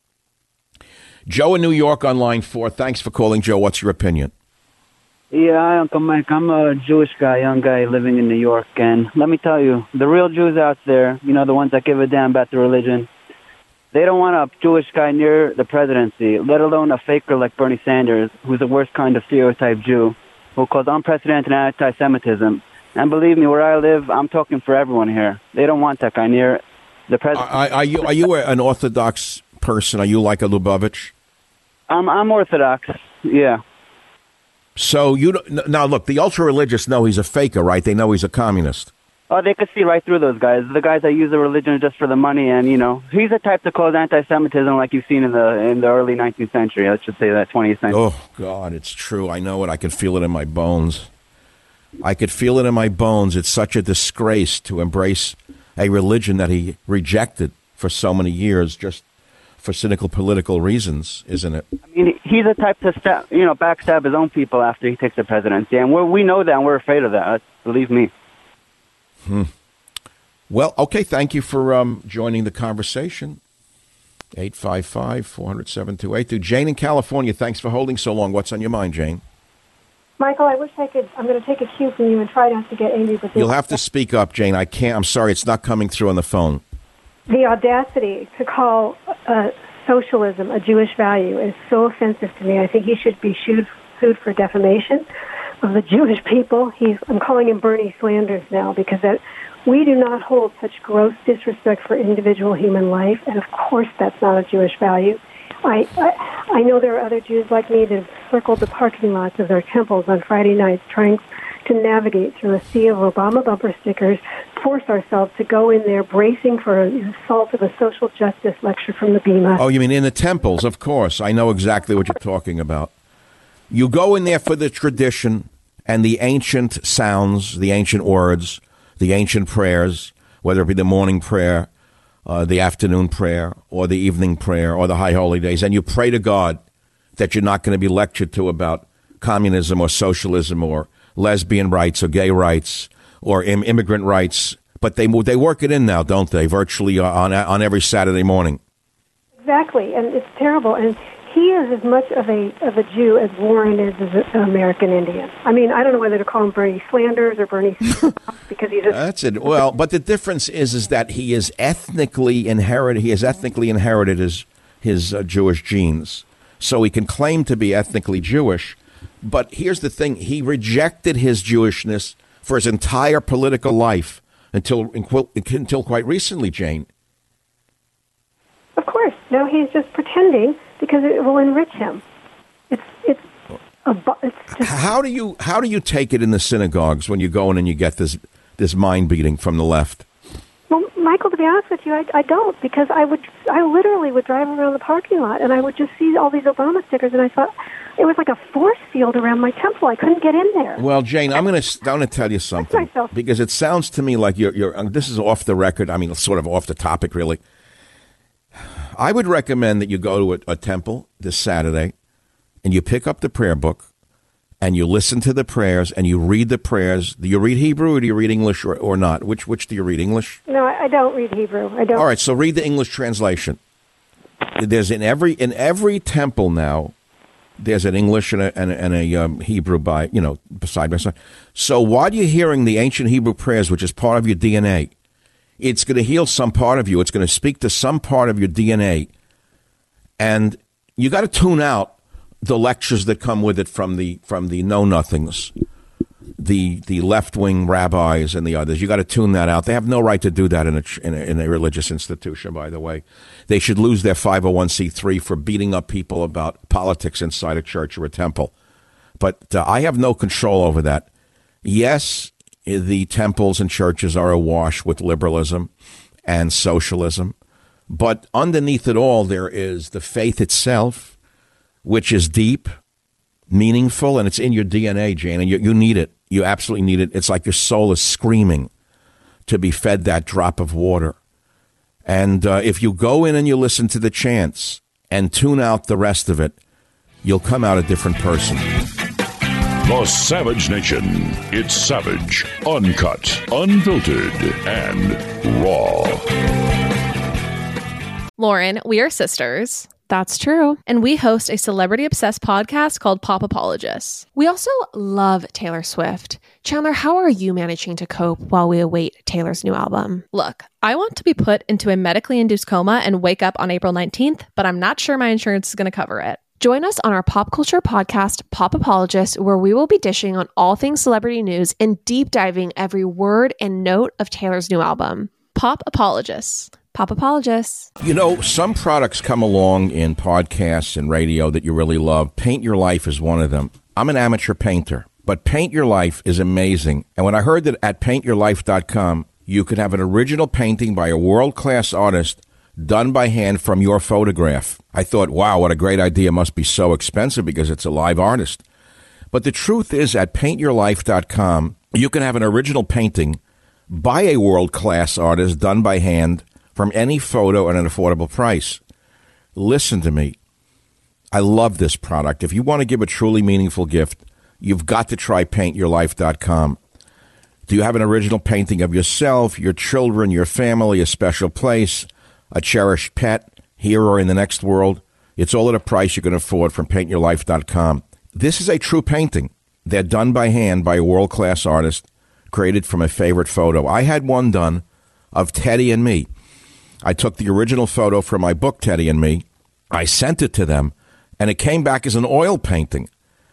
Joe in New York on line four. Thanks for calling, Joe. What's your opinion? Yeah, hi, Uncle Mike. I'm a Jewish guy, young guy living in New York. And let me tell you, the real Jews out there, you know, the ones that give a damn about the religion, they don't want a Jewish guy near the presidency, let alone a faker like Bernie Sanders, who's the worst kind of stereotype Jew, who calls unprecedented anti-Semitism. And believe me, where I live, I'm talking for everyone here. They don't want that guy near the president. Are, are you are you an Orthodox person? Are you like a Lubavitch? I'm I'm Orthodox, yeah. So you don't, now look, the ultra-religious know he's a faker, right? They know he's a communist. Oh, they could see right through those guys. The guys that use the religion just for the money, and you know, he's the type to cause anti-Semitism like you've seen in the in the early nineteenth century. Let's just say that twentieth century. Oh God, it's true. I know it. I can feel it in my bones. I could feel it in my bones. It's such a disgrace to embrace a religion that he rejected for so many years, just for cynical political reasons, isn't it? I mean, he's the type to stab, you know, backstab his own people after he takes the presidency, and we're, we know that, and we're afraid of that. Believe me. Hmm. Well, okay, thank you for um, joining the conversation. eight five five, four hundred, seven two eight two. Jane in California, thanks for holding so long. What's on your mind, Jane? Michael, I wish I could, I'm going to take a cue from you and try not to get angry. But You'll have to speak up, Jane. I can't, I'm sorry, it's not coming through on the phone. The audacity to call uh, socialism a Jewish value is so offensive to me. I think he should be sued, sued for defamation of the Jewish people. He's, I'm calling him Bernie Sanders now, because that, we do not hold such gross disrespect for individual human life, and of course that's not a Jewish value. I, I I know there are other Jews like me that have circled the parking lots of their temples on Friday nights trying to navigate through a sea of Obama bumper stickers, force ourselves to go in there bracing for an assault of a social justice lecture from the Bema. Oh, you mean in the temples? Of course. I know exactly what you're talking about. You go in there for the tradition and the ancient sounds, the ancient words, the ancient prayers, whether it be the morning prayer, uh, the afternoon prayer, or the evening prayer, or the high holy days, and you pray to God that you're not going to be lectured to about communism or socialism or lesbian rights or gay rights or im- immigrant rights. But they they work it in now, don't they? Virtually on on every Saturday morning. Exactly, and it's terrible. And he is as much of a of a Jew as Warren is as an American Indian. I mean, I don't know whether to call him Bernie Slanders or Bernie because he's a... That's it. Well, but the difference is is that he is ethnically inherited. He has ethnically inherited his his uh, Jewish genes, so he can claim to be ethnically Jewish. But here's the thing: he rejected his Jewishness for his entire political life until until quite recently, Jane. Of course. No, he's just pretending because it will enrich him. It's it's a it's just... How do you how do you take it in the synagogues when you go in and you get this this mind beating from the left? Well, Michael, to be honest with you, I, I don't, because I would I literally would drive around the parking lot and I would just see all these Obama stickers, and I thought it was like a force field around my temple. I couldn't get in there. Well, Jane, I'm going to I'm going to tell you something, because it sounds to me like you're you're. This is off the record. I mean, sort of off the topic, really. I would recommend that you go to a, a temple this Saturday, and you pick up the prayer book, and you listen to the prayers, and you read the prayers. Do you read Hebrew or do you read English or, or not? Which which do you read? English? No, I don't read Hebrew. I don't. All right, so read the English translation. There's in every in every temple now, there's an English and a, and a, and a um, Hebrew by you know side by side. So while you're hearing the ancient Hebrew prayers, which is part of your D N A, it's going to heal some part of you. It's going to speak to some part of your D N A, and you got to tune out the lectures that come with it from the from the know-nothings, the the left-wing rabbis and the others. You got to tune that out. They have no right to do that in a, in a in a religious institution, by the way. They should lose their five oh one c three for beating up people about politics inside a church or a temple. But uh, I have no control over that. Yes, the temples and churches are awash with liberalism and socialism, but underneath it all, there is the faith itself, which is deep, meaningful, and it's in your D N A, Jane, and you, you need it. You absolutely need it. It's like your soul is screaming to be fed that drop of water. And uh, if you go in and you listen to the chants and tune out the rest of it, you'll come out a different person. The Savage Nation. It's savage, uncut, unfiltered, and raw. Lauren, we are sisters. That's true. And we host a celebrity-obsessed podcast called Pop Apologists. We also love Taylor Swift. Chandler, how are you managing to cope while we await Taylor's new album? Look, I want to be put into a medically induced coma and wake up on April nineteenth, but I'm not sure my insurance is going to cover it. Join us on our pop culture podcast, Pop Apologists, where we will be dishing on all things celebrity news and deep diving every word and note of Taylor's new album. Pop Apologists. Pop Apologists. You know, some products come along in podcasts and radio that you really love. Paint Your Life is one of them. I'm an amateur painter, but Paint Your Life is amazing. And when I heard that at paint your life dot com, you could have an original painting by a world-class artist done by hand from your photograph, I thought, wow, what a great idea. It must be so expensive because it's a live artist. But the truth is, at paint your life dot com, you can have an original painting by a world-class artist done by hand from any photo at an affordable price. Listen to me. I love this product. If you want to give a truly meaningful gift, you've got to try paint your life dot com. Do you have an original painting of yourself, your children, your family, a special place, a cherished pet, here or in the next world? It's all at a price you can afford from paint your life dot com. This is a true painting. They're done by hand by a world-class artist, created from a favorite photo. I had one done of Teddy and me. I took the original photo from my book, Teddy and Me. I sent it to them, and it came back as an oil painting.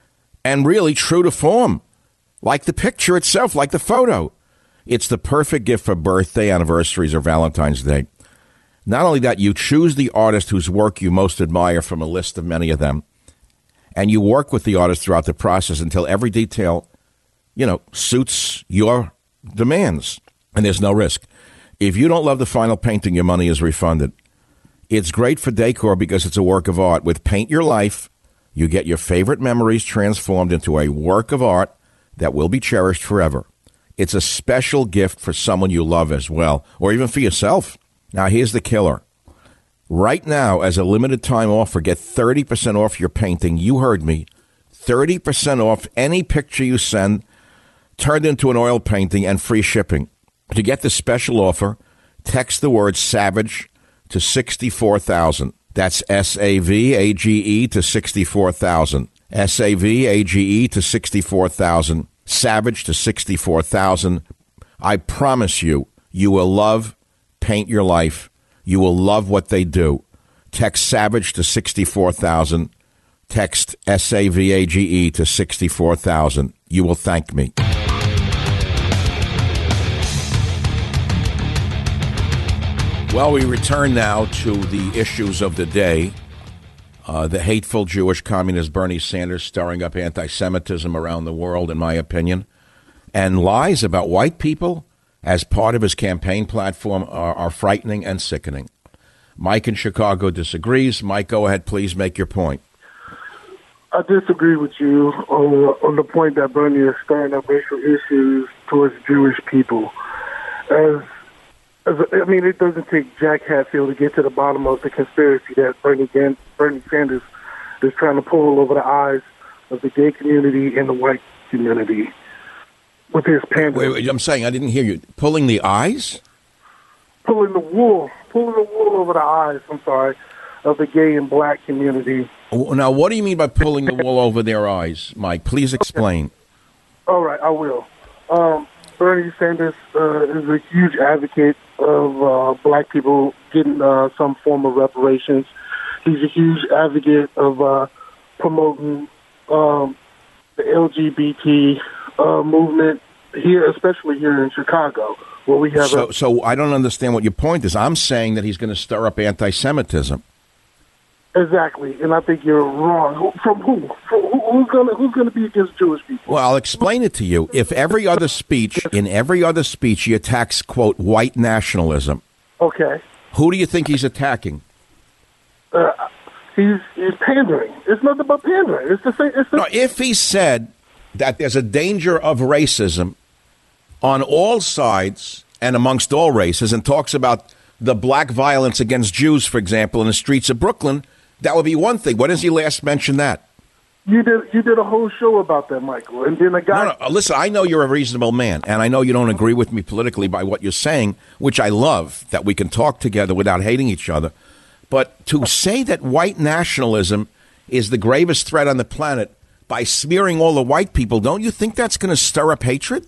And really true to form, like the picture itself, like the photo. It's the perfect gift for birthday, anniversaries, or Valentine's Day. Not only that, you choose the artist whose work you most admire from a list of many of them, and you work with the artist throughout the process until every detail, you know, suits your demands, and there's no risk. If you don't love the final painting, your money is refunded. It's great for decor because it's a work of art. With Paint Your Life, you get your favorite memories transformed into a work of art that will be cherished forever. It's a special gift for someone you love as well, or even for yourself. Now, here's the killer. Right now, as a limited time offer, get thirty percent off your painting. You heard me. thirty percent off any picture you send turned into an oil painting and free shipping. To get the special offer, text the word SAVAGE to sixty-four thousand. That's S A V A G E to sixty-four thousand. S A V A G E to sixty-four thousand. SAVAGE to sixty-four thousand. I promise you, you will love Paint Your Life. You will love what they do. Text SAVAGE to sixty-four thousand. Text S A V A G E to sixty-four thousand. You will thank me. Well, we return now to the issues of the day. Uh, the hateful Jewish communist Bernie Sanders stirring up anti-Semitism around the world, in my opinion, and lies about white people as part of his campaign platform are, are frightening and sickening. Mike in Chicago disagrees. Mike, go ahead, please make your point. I disagree with you on, on the point that Bernie is stirring up racial issues towards Jewish people. As, as I mean, it doesn't take Jack Hatfield to get to the bottom of the conspiracy that Bernie, Bernie Sanders is trying to pull over the eyes of the gay community and the white community with his pandering. Wait, wait, I'm saying, I didn't hear you. Pulling the eyes? Pulling the wool. Pulling the wool over the eyes, I'm sorry, of the gay and black community. Now, what do you mean by pulling the wool over their eyes, Mike? Please explain. All right, I will. Um, Bernie Sanders uh, is a huge advocate of uh, black people getting uh, some form of reparations. He's a huge advocate of uh, promoting um, the L G B T uh, movement here, especially here in Chicago, where we have. So, a- so I don't understand what your point is. I'm saying that he's going to stir up anti-Semitism. Exactly, and I think you're wrong. From who? From who who's going to who's going to be against Jewish people? Well, I'll explain it to you. If every other speech, in every other speech, he attacks, quote, white nationalism. Okay. Who do you think he's attacking? Uh, he's he's pandering. It's nothing but pandering. It's the same. It's the- no, if he said that there's a danger of racism on all sides and amongst all races, and talks about the black violence against Jews, for example, in the streets of Brooklyn, that would be one thing. When does he last mention that? You did you did a whole show about that, Michael, and then a guy. No, no, listen, I know you're a reasonable man, and I know you don't agree with me politically by what you're saying, which I love, that we can talk together without hating each other. But to say that white nationalism is the gravest threat on the planet by smearing all the white people, don't you think that's going to stir up hatred?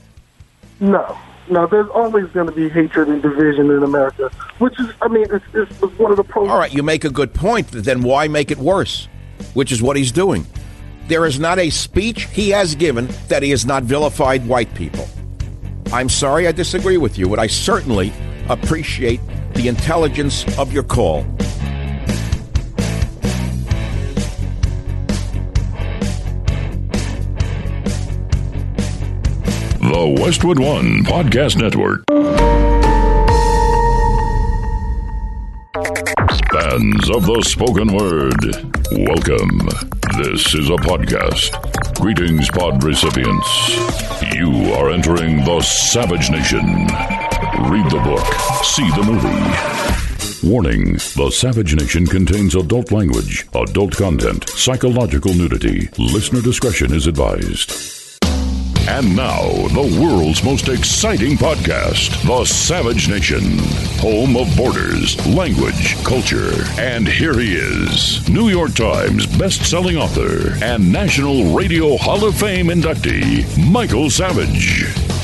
No. No, there's always going to be hatred and division in America, which is, I mean, it's, it's one of the pros. All right, you make a good point. Then why make it worse? Which is what he's doing. There is not a speech he has given that he has not vilified white people. I'm sorry I disagree with you, but I certainly appreciate the intelligence of your call. The Westwood One Podcast Network. Fans of the spoken word, welcome. This is a podcast. Greetings, pod recipients. You are entering the Savage Nation. Read the book, see the movie. Warning, the Savage Nation contains adult language, adult content, psychological nudity. Listener discretion is advised. And now, the world's most exciting podcast, The Savage Nation, home of borders, language, culture. And here he is, New York Times best-selling author and National Radio Hall of Fame inductee, Michael Savage.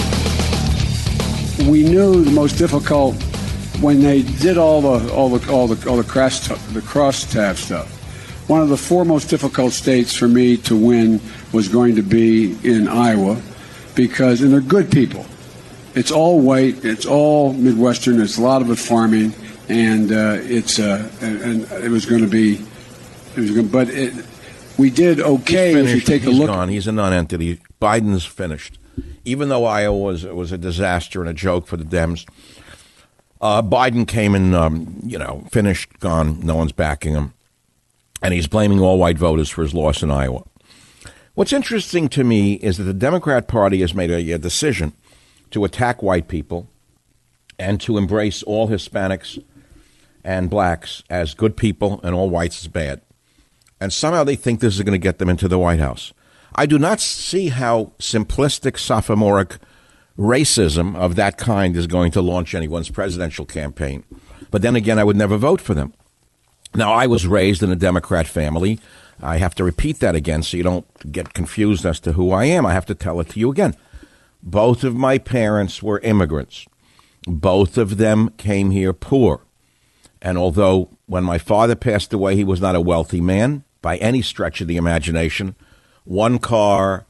We knew the most difficult when they did all the all the all the all the cross the crosstab stuff. One of the four most difficult states for me to win was going to be in Iowa. Because, and they're good people. It's all white, it's all Midwestern, it's a lot of it farming, and uh, it's, uh, and, and it was going to be, it was going but it, we did okay if you take a He's look. Gone. He's a non-entity. Biden's finished. Even though Iowa was, was a disaster and a joke for the Dems, uh, Biden came in, um, you know, finished, gone, no one's backing him. And he's blaming all white voters for his loss in Iowa. What's interesting to me is that the Democrat Party has made a, a decision to attack white people and to embrace all Hispanics and blacks as good people and all whites as bad. And somehow they think this is going to get them into the White House. I do not see how simplistic, sophomoric racism of that kind is going to launch anyone's presidential campaign. But then again, I would never vote for them. Now, I was raised in a Democrat family. I have to repeat that again so you don't get confused as to who I am. I have to tell it to you again. Both of my parents were immigrants. Both of them came here poor. And although when my father passed away, he was not a wealthy man by any stretch of the imagination, one car,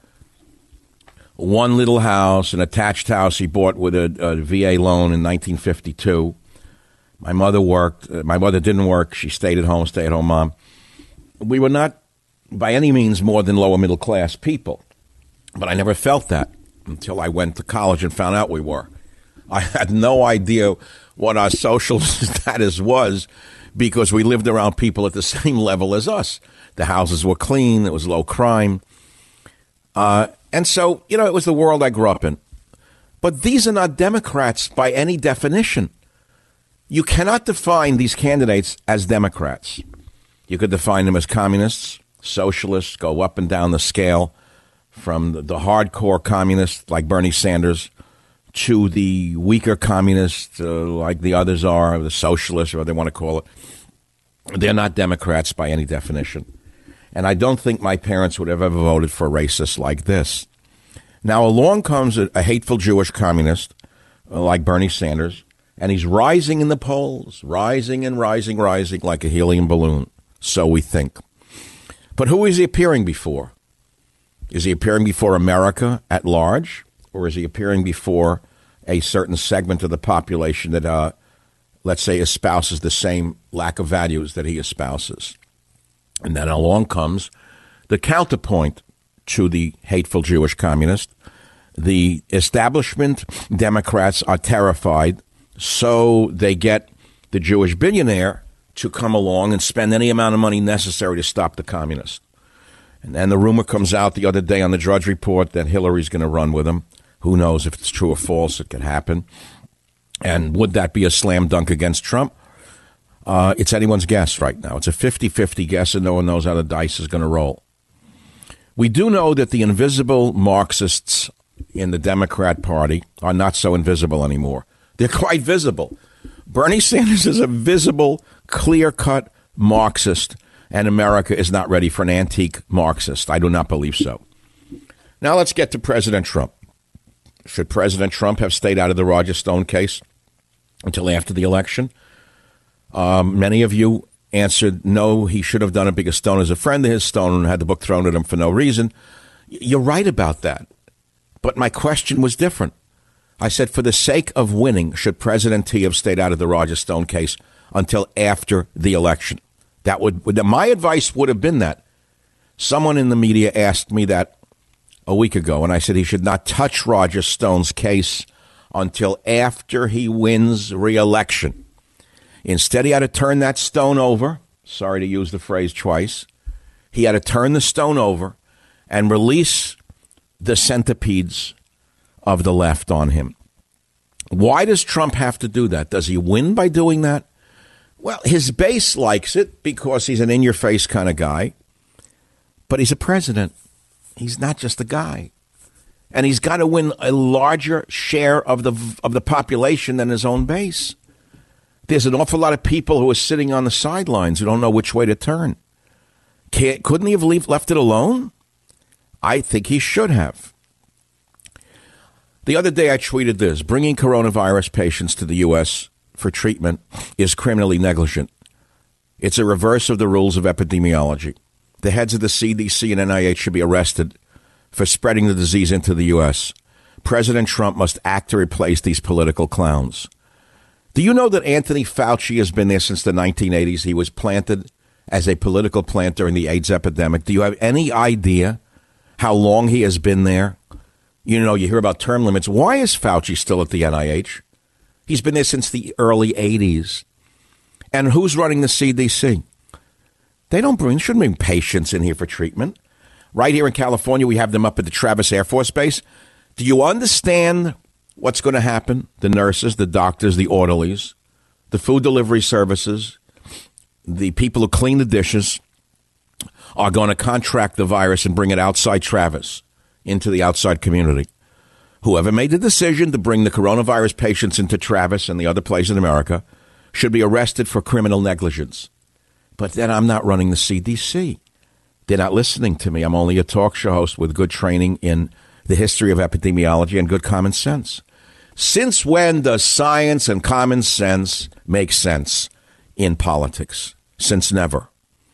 one little house, an attached house he bought with a, a V A loan in nineteen fifty-two. My mother worked. My mother didn't work. She stayed at home, stay-at-home mom. We were not by any means more than lower middle class people. But I never felt that until I went to college and found out we were. I had no idea what our social status was because we lived around people at the same level as us. The houses were clean. There was low crime. Uh, and so, you know, it was the world I grew up in. But these are not Democrats by any definition. You cannot define these candidates as Democrats. You could define them as communists, socialists, go up and down the scale from the, the hardcore communists like Bernie Sanders to the weaker communists uh, like the others are, the socialists, or whatever they want to call it. They're not Democrats by any definition. And I don't think my parents would have ever voted for a racist like this. Now, along comes a, a hateful Jewish communist uh, like Bernie Sanders, and he's rising in the polls, rising and rising, rising like a helium balloon. So we think. But who is he appearing before? Is he appearing before America at large? Or is he appearing before a certain segment of the population that, uh, let's say, espouses the same lack of values that he espouses? And then along comes the counterpoint to the hateful Jewish communist. The establishment Democrats are terrified, so they get the Jewish billionaire to come along and spend any amount of money necessary to stop the communists. And then the rumor comes out the other day on the Drudge Report that Hillary's going to run with him. Who knows if it's true or false? It could happen. And would that be a slam dunk against Trump? Uh, it's anyone's guess right now. It's a fifty-fifty guess, and no one knows how the dice is going to roll. We do know that the invisible Marxists in the Democrat Party are not so invisible anymore. They're quite visible. Bernie Sanders is a visible, clear-cut Marxist, and America is not ready for an antique Marxist. I do not believe so. Now let's get to President Trump. Should President Trump have stayed out of the Roger Stone case until after the election? Um, many of you answered no, he should have done it because Stone is a friend of his. Stone had the book thrown at him for no reason. You're right about that. But my question was different. I said, for the sake of winning, should President T have stayed out of the Roger Stone case until after the election? That would, would my advice would have been that. Someone in the media asked me that a week ago, and I said he should not touch Roger Stone's case until after he wins re-election. Instead, he had to turn that stone over. Sorry to use the phrase twice. He had to turn the stone over and release the centipedes of the left on him. Why does Trump have to do that? Does he win by doing that? Well, his base likes it because he's an in-your-face kind of guy. But he's a president. He's not just a guy. And he's got to win a larger share of the of the population than his own base. There's an awful lot of people who are sitting on the sidelines who don't know which way to turn. Can't, couldn't he have leave, left it alone? I think he should have. The other day I tweeted this: bringing coronavirus patients to the U S for treatment is criminally negligent. It's a reverse of the rules of epidemiology. The heads of the C D C and N I H should be arrested for spreading the disease into the U S. President Trump must act to replace these political clowns. Do you know that Anthony Fauci has been there since the nineteen eighties? He was planted as a political plant during the AIDS epidemic. Do you have any idea how long he has been there? You know, you hear about term limits. Why is Fauci still at the N I H? He's been there since the early eighties. And who's running the C D C? They don't bring, shouldn't bring patients in here for treatment. Right here in California, we have them up at the Travis Air Force Base. Do you understand what's going to happen? The nurses, the doctors, the orderlies, the food delivery services, the people who clean the dishes are going to contract the virus and bring it outside Travis into the outside community. Whoever made the decision to bring the coronavirus patients into Travis and the other place in America should be arrested for criminal negligence. But then I'm not running the C D C. They're not listening to me. I'm only a talk show host with good training in the history of epidemiology and good common sense. Since when does science and common sense make sense in politics? Since never.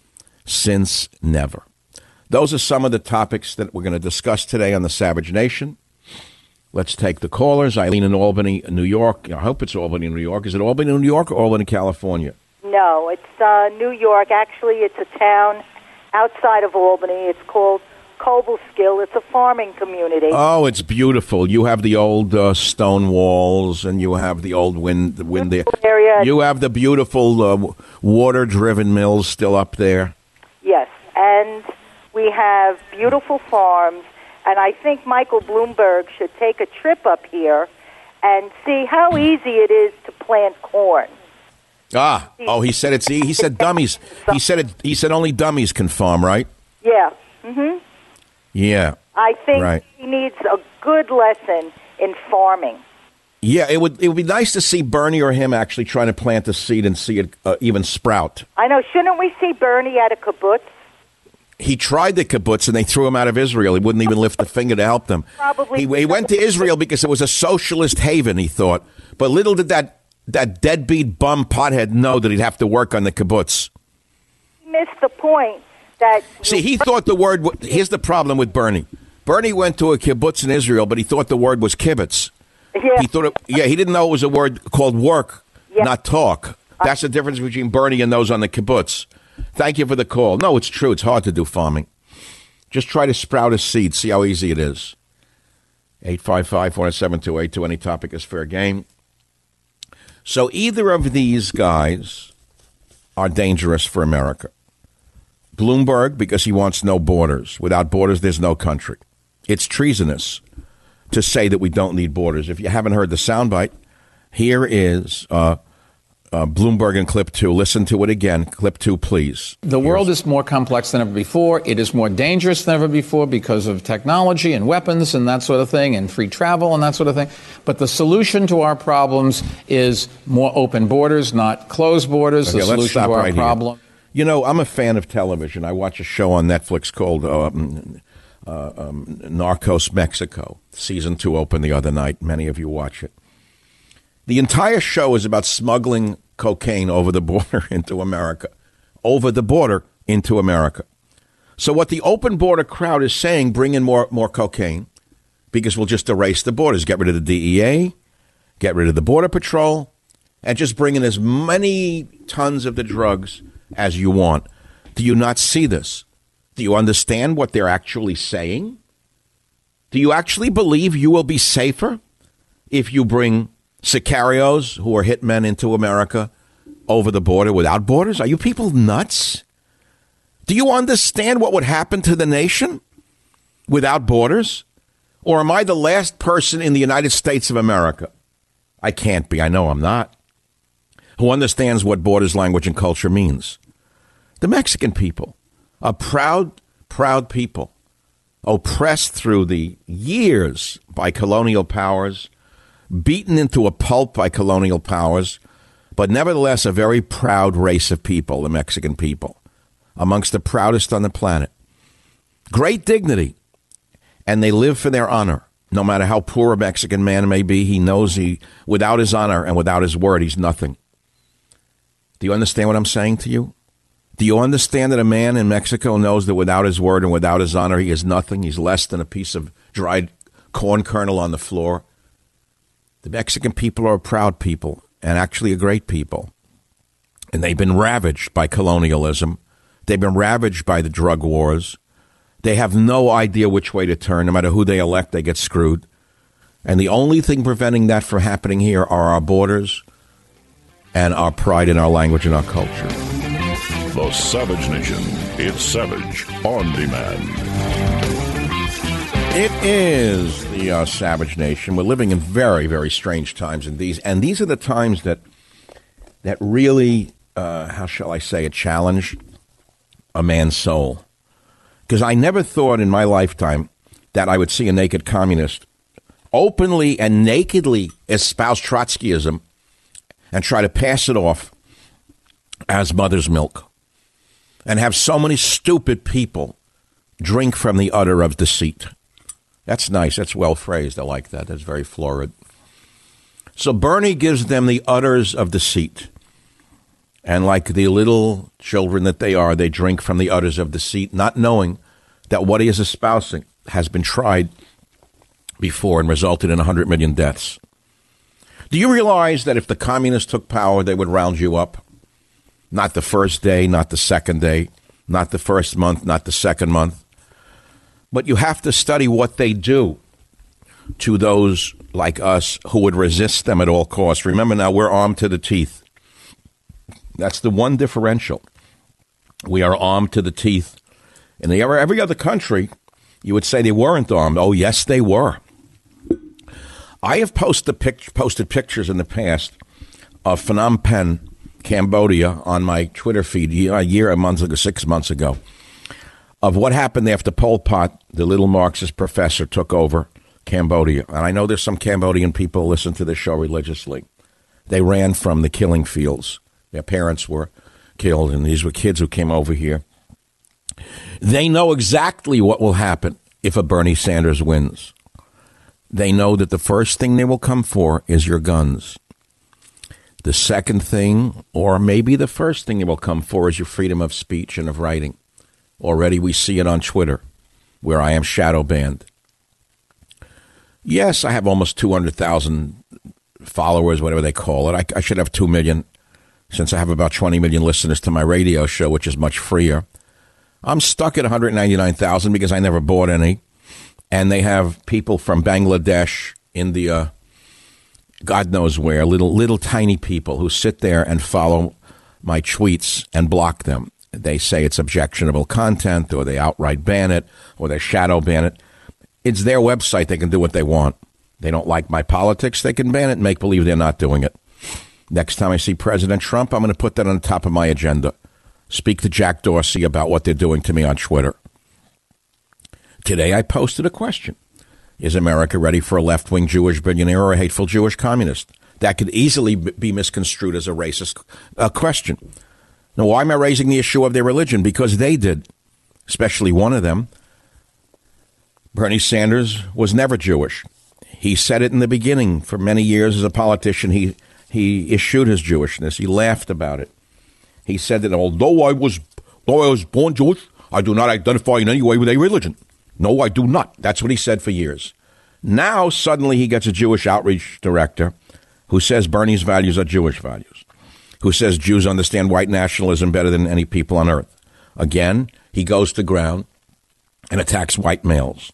Since never. Those are some of the topics that we're going to discuss today on the Savage Nation. Let's take the callers. Eileen in Albany, New York. I hope it's Albany, New York. Is it Albany, New York, or Albany, California? No, it's uh, New York. Actually, it's a town outside of Albany. It's called Cobleskill. It's a farming community. Oh, it's beautiful. You have the old uh, stone walls, and you have the old wind, the wind there. Area. You have the beautiful uh, water-driven mills still up there. Yes, and we have beautiful farms. And I think Michael Bloomberg should take a trip up here and see how easy it is to plant corn. Ah, oh, he said it's he said dummies. He said it. He said only dummies can farm, right? Yeah. Mhm. Yeah. I think right. he needs a good lesson in farming. Yeah, it would it would be nice to see Bernie or him actually trying to plant a seed and see it uh, even sprout. I know. Shouldn't we see Bernie at a kibbutz? He tried the kibbutz, and they threw him out of Israel. He wouldn't even lift a finger to help them. Probably. He, he went to Israel because it was a socialist haven, he thought. But little did that, that deadbeat bum pothead know that he'd have to work on the kibbutz. He missed the point that... See, he thought the word... Here's the problem with Bernie. Bernie went to a kibbutz in Israel, but he thought the word was kibbutz. Yeah. He thought it, yeah, he didn't know it was a word called work, yeah. not talk. That's the difference between Bernie and those on the kibbutz. Thank you for the call. No, it's true. It's hard to do farming. Just try to sprout a seed. See how easy it is. eight five five, four seven two, eight two. Any topic is fair game. So either of these guys are dangerous for America. Bloomberg, because he wants no borders. Without borders, there's no country. It's treasonous to say that we don't need borders. If you haven't heard the soundbite, here is... Uh, Uh, Bloomberg in clip two. Listen to it again. Clip two, please. The world is more complex than ever before. It is more dangerous than ever before because of technology and weapons and that sort of thing and free travel and that sort of thing. But the solution to our problems is more open borders, not closed borders. Okay, the let's solution stop to our right problem. Here. You know, I'm a fan of television. I watch a show on Netflix called um, uh, um, Narcos Mexico. Season two opened the other night. Many of you watch it. The entire show is about smuggling cocaine over the border into America. Over the border into America. So what the open border crowd is saying, bring in more, more cocaine, because we'll just erase the borders. Get rid of the D E A, get rid of the Border Patrol, and just bring in as many tons of the drugs as you want. Do you not see this? Do you understand what they're actually saying? Do you actually believe you will be safer if you bring sicarios who are hitmen into America over the border without borders? Are you people nuts? Do you understand what would happen to the nation without borders? Or am I the last person in the United States of America? I can't be. I know I'm not. Who understands what borders, language, and culture means? The Mexican people, a proud, proud people, oppressed through the years by colonial powers, beaten into a pulp by colonial powers, but nevertheless a very proud race of people, the Mexican people, amongst the proudest on the planet. Great dignity, and they live for their honor. No matter how poor a Mexican man may be, he knows he, without his honor and without his word, he's nothing. Do you understand what I'm saying to you? Do you understand that a man in Mexico knows that without his word and without his honor, he is nothing? He's less than a piece of dried corn kernel on the floor. The Mexican people are a proud people and actually a great people. And they've been ravaged by colonialism. They've been ravaged by the drug wars. They have no idea which way to turn. No matter who they elect, they get screwed. And the only thing preventing that from happening here are our borders and our pride in our language and our culture. The Savage Nation. It's Savage on demand. It is the uh, Savage Nation. We're living in very, very strange times in these. And these are the times that that really, uh, how shall I say it, challenge a man's soul. Because I never thought in my lifetime that I would see a naked communist openly and nakedly espouse Trotskyism and try to pass it off as mother's milk, and have so many stupid people drink from the udder of deceit. That's nice. That's well phrased. I like that. That's very florid. So Bernie gives them the udders of deceit. And like the little children that they are, they drink from the udders of deceit, not knowing that what he is espousing has been tried before and resulted in one hundred million deaths. Do you realize that if the communists took power, they would round you up? Not the first day, not the second day, not the first month, not the second month. But you have to study what they do to those like us who would resist them at all costs. Remember now, we're armed to the teeth. That's the one differential. We are armed to the teeth. In the, every other country, you would say they weren't armed. Oh, yes, they were. I have posted, pic- posted pictures in the past of Phnom Penh, Cambodia, on my Twitter feed a year, a month ago, six months ago, of what happened after Pol Pot, the little Marxist professor, took over Cambodia. And I know there's some Cambodian people who listen to this show religiously. They ran from the killing fields. Their parents were killed, and these were kids who came over here. They know exactly what will happen if a Bernie Sanders wins. They know that the first thing they will come for is your guns. The second thing, or maybe the first thing they will come for, is your freedom of speech and of writing. Already we see it on Twitter, where I am shadow banned. Yes, I have almost two hundred thousand followers, whatever they call it. I, I should have two million, since I have about twenty million listeners to my radio show, which is much freer. I'm stuck at one hundred ninety-nine thousand because I never bought any. And they have people from Bangladesh, India, God knows where, little little tiny people who sit there and follow my tweets and block them. They say it's objectionable content, or they outright ban it, or they shadow ban it. It's their website. They can do what they want. They don't like my politics. They can ban it and make believe they're not doing it. Next time I see President Trump, I'm going to put that on the top of my agenda. Speak to Jack Dorsey about what they're doing to me on Twitter. Today I posted a question. Is America ready for a left-wing Jewish billionaire or a hateful Jewish communist? That could easily be misconstrued as a racist uh, question. Now, why am I raising the issue of their religion? Because they did, especially one of them. Bernie Sanders was never Jewish. He said it in the beginning. For many years as a politician, he, he eschewed his Jewishness. He laughed about it. He said that although I was, though I was born Jewish, I do not identify in any way with a religion. No, I do not. That's what he said for years. Now, suddenly, he gets a Jewish outreach director who says Bernie's values are Jewish values, who says Jews understand white nationalism better than any people on earth. Again, he goes to ground and attacks white males.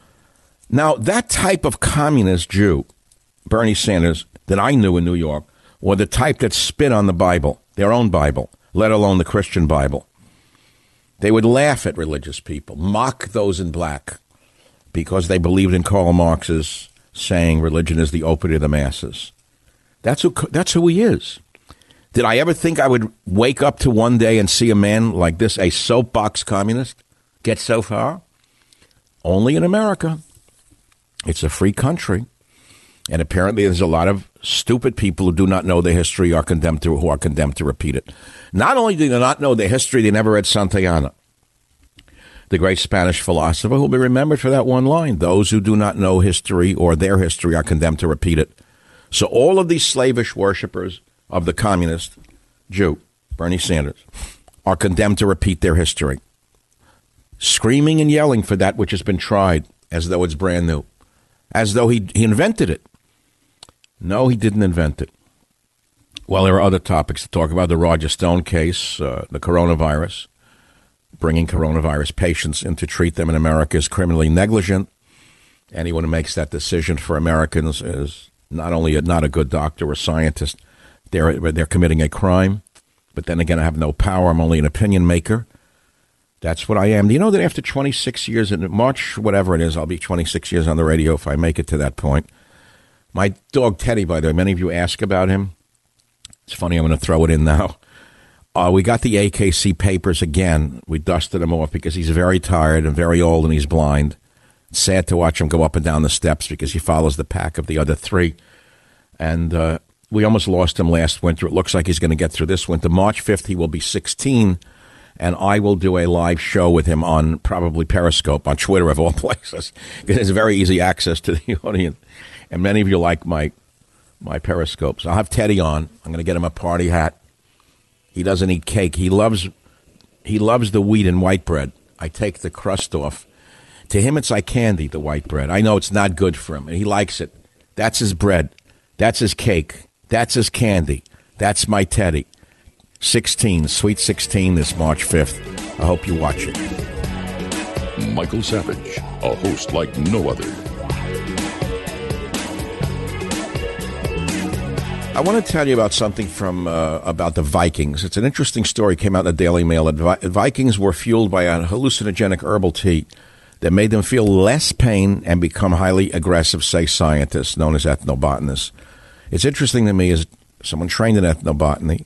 Now, that type of communist Jew, Bernie Sanders, that I knew in New York, were the type that spit on the Bible, their own Bible, let alone the Christian Bible. They would laugh at religious people, mock those in black, because they believed in Karl Marx's saying religion is the opiate of the masses. That's who, that's who he is. Did I ever think I would wake up to one day and see a man like this, a soapbox communist, get so far? Only in America. It's a free country. And apparently there's a lot of stupid people who do not know their history are condemned to, who are condemned to repeat it. Not only do they not know their history, they never read Santayana, the great Spanish philosopher who will be remembered for that one line. Those who do not know history or their history are condemned to repeat it. So all of these slavish worshipers of the communist Jew, Bernie Sanders, are condemned to repeat their history, screaming and yelling for that which has been tried as though it's brand new, as though he, he invented it. No, he didn't invent it. Well, there are other topics to talk about. The Roger Stone case, uh, the coronavirus, bringing coronavirus patients in to treat them in America is criminally negligent. Anyone who makes that decision for Americans is not only a, not a good doctor or scientist, they're, they're committing a crime. But then again, I have no power. I'm only an opinion maker. That's what I am. Do you know that after twenty-six years, in March, whatever it is, I'll be twenty-six years on the radio if I make it to that point. My dog Teddy, by the way, many of you ask about him. It's funny, I'm going to throw it in now. Uh, we got the A K C papers again. We dusted him off because he's very tired and very old and he's blind. It's sad to watch him go up and down the steps because he follows the pack of the other three. And uh, we almost lost him last winter. It looks like he's going to get through this winter. March fifth, he will be sixteen, and I will do a live show with him on probably Periscope, on Twitter of all places, because there's very easy access to the audience. And many of you like my, my Periscopes. I'll have Teddy on. I'm going to get him a party hat. He doesn't eat cake. He loves he loves the wheat and white bread. I take the crust off. To him, it's like candy, the white bread. I know it's not good for him, and he likes it. That's his bread. That's his cake. That's his candy. That's my Teddy. sixteen, Sweet sixteen this March fifth. I hope you watch it. Michael Savage, a host like no other. I want to tell you about something from uh, about the Vikings. It's an interesting story. It came out in the Daily Mail. Vi- Vikings were fueled by a hallucinogenic herbal tea that made them feel less pain and become highly aggressive, say scientists, known as ethnobotanists. It's interesting to me as someone trained in ethnobotany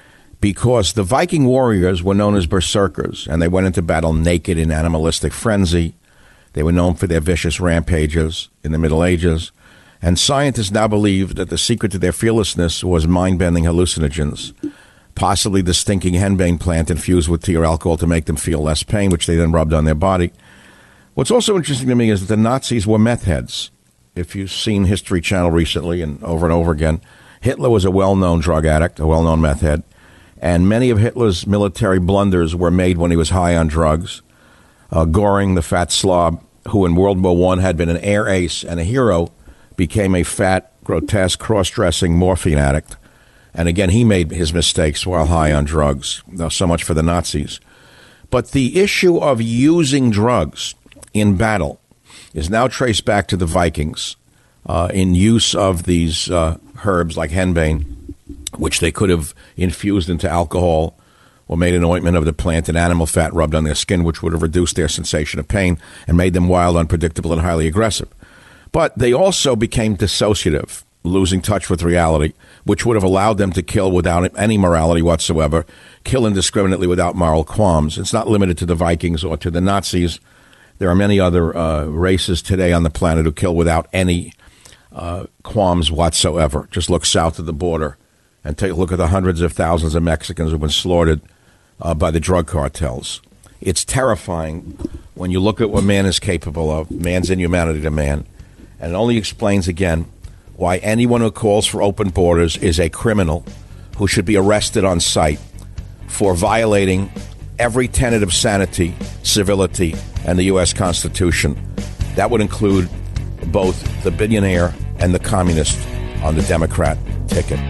because the Viking warriors were known as berserkers, and they went into battle naked in animalistic frenzy. They were known for their vicious rampages in the Middle Ages. And scientists now believe that the secret to their fearlessness was mind-bending hallucinogens, possibly the stinking henbane plant infused with tea or alcohol to make them feel less pain, which they then rubbed on their body. What's also interesting to me is that the Nazis were meth heads. If you've seen History Channel recently and over and over again, Hitler was a well-known drug addict, a well-known meth head, and many of Hitler's military blunders were made when he was high on drugs. Uh, Goring, the fat slob, who in World War One had been an air ace and a hero, became a fat, grotesque, cross-dressing morphine addict. And again, he made his mistakes while high on drugs. So much for the Nazis. But the issue of using drugs in battle is now traced back to the Vikings uh, in use of these uh, herbs like henbane, which they could have infused into alcohol or made an ointment of the plant and animal fat rubbed on their skin, which would have reduced their sensation of pain and made them wild, unpredictable, and highly aggressive. But they also became dissociative, losing touch with reality, which would have allowed them to kill without any morality whatsoever, kill indiscriminately without moral qualms. It's not limited to the Vikings or to the Nazis. There are many other uh, races today on the planet who kill without any uh, qualms whatsoever. Just look south of the border and take a look at the hundreds of thousands of Mexicans who have been slaughtered uh, by the drug cartels. It's terrifying when you look at what man is capable of, man's inhumanity to man. And it only explains, again, why anyone who calls for open borders is a criminal who should be arrested on sight for violating every tenet of sanity, civility, and the U S Constitution. That would include both the billionaire and the communist on the Democrat ticket.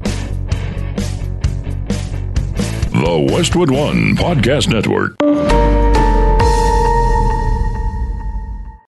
The Westwood One Podcast Network.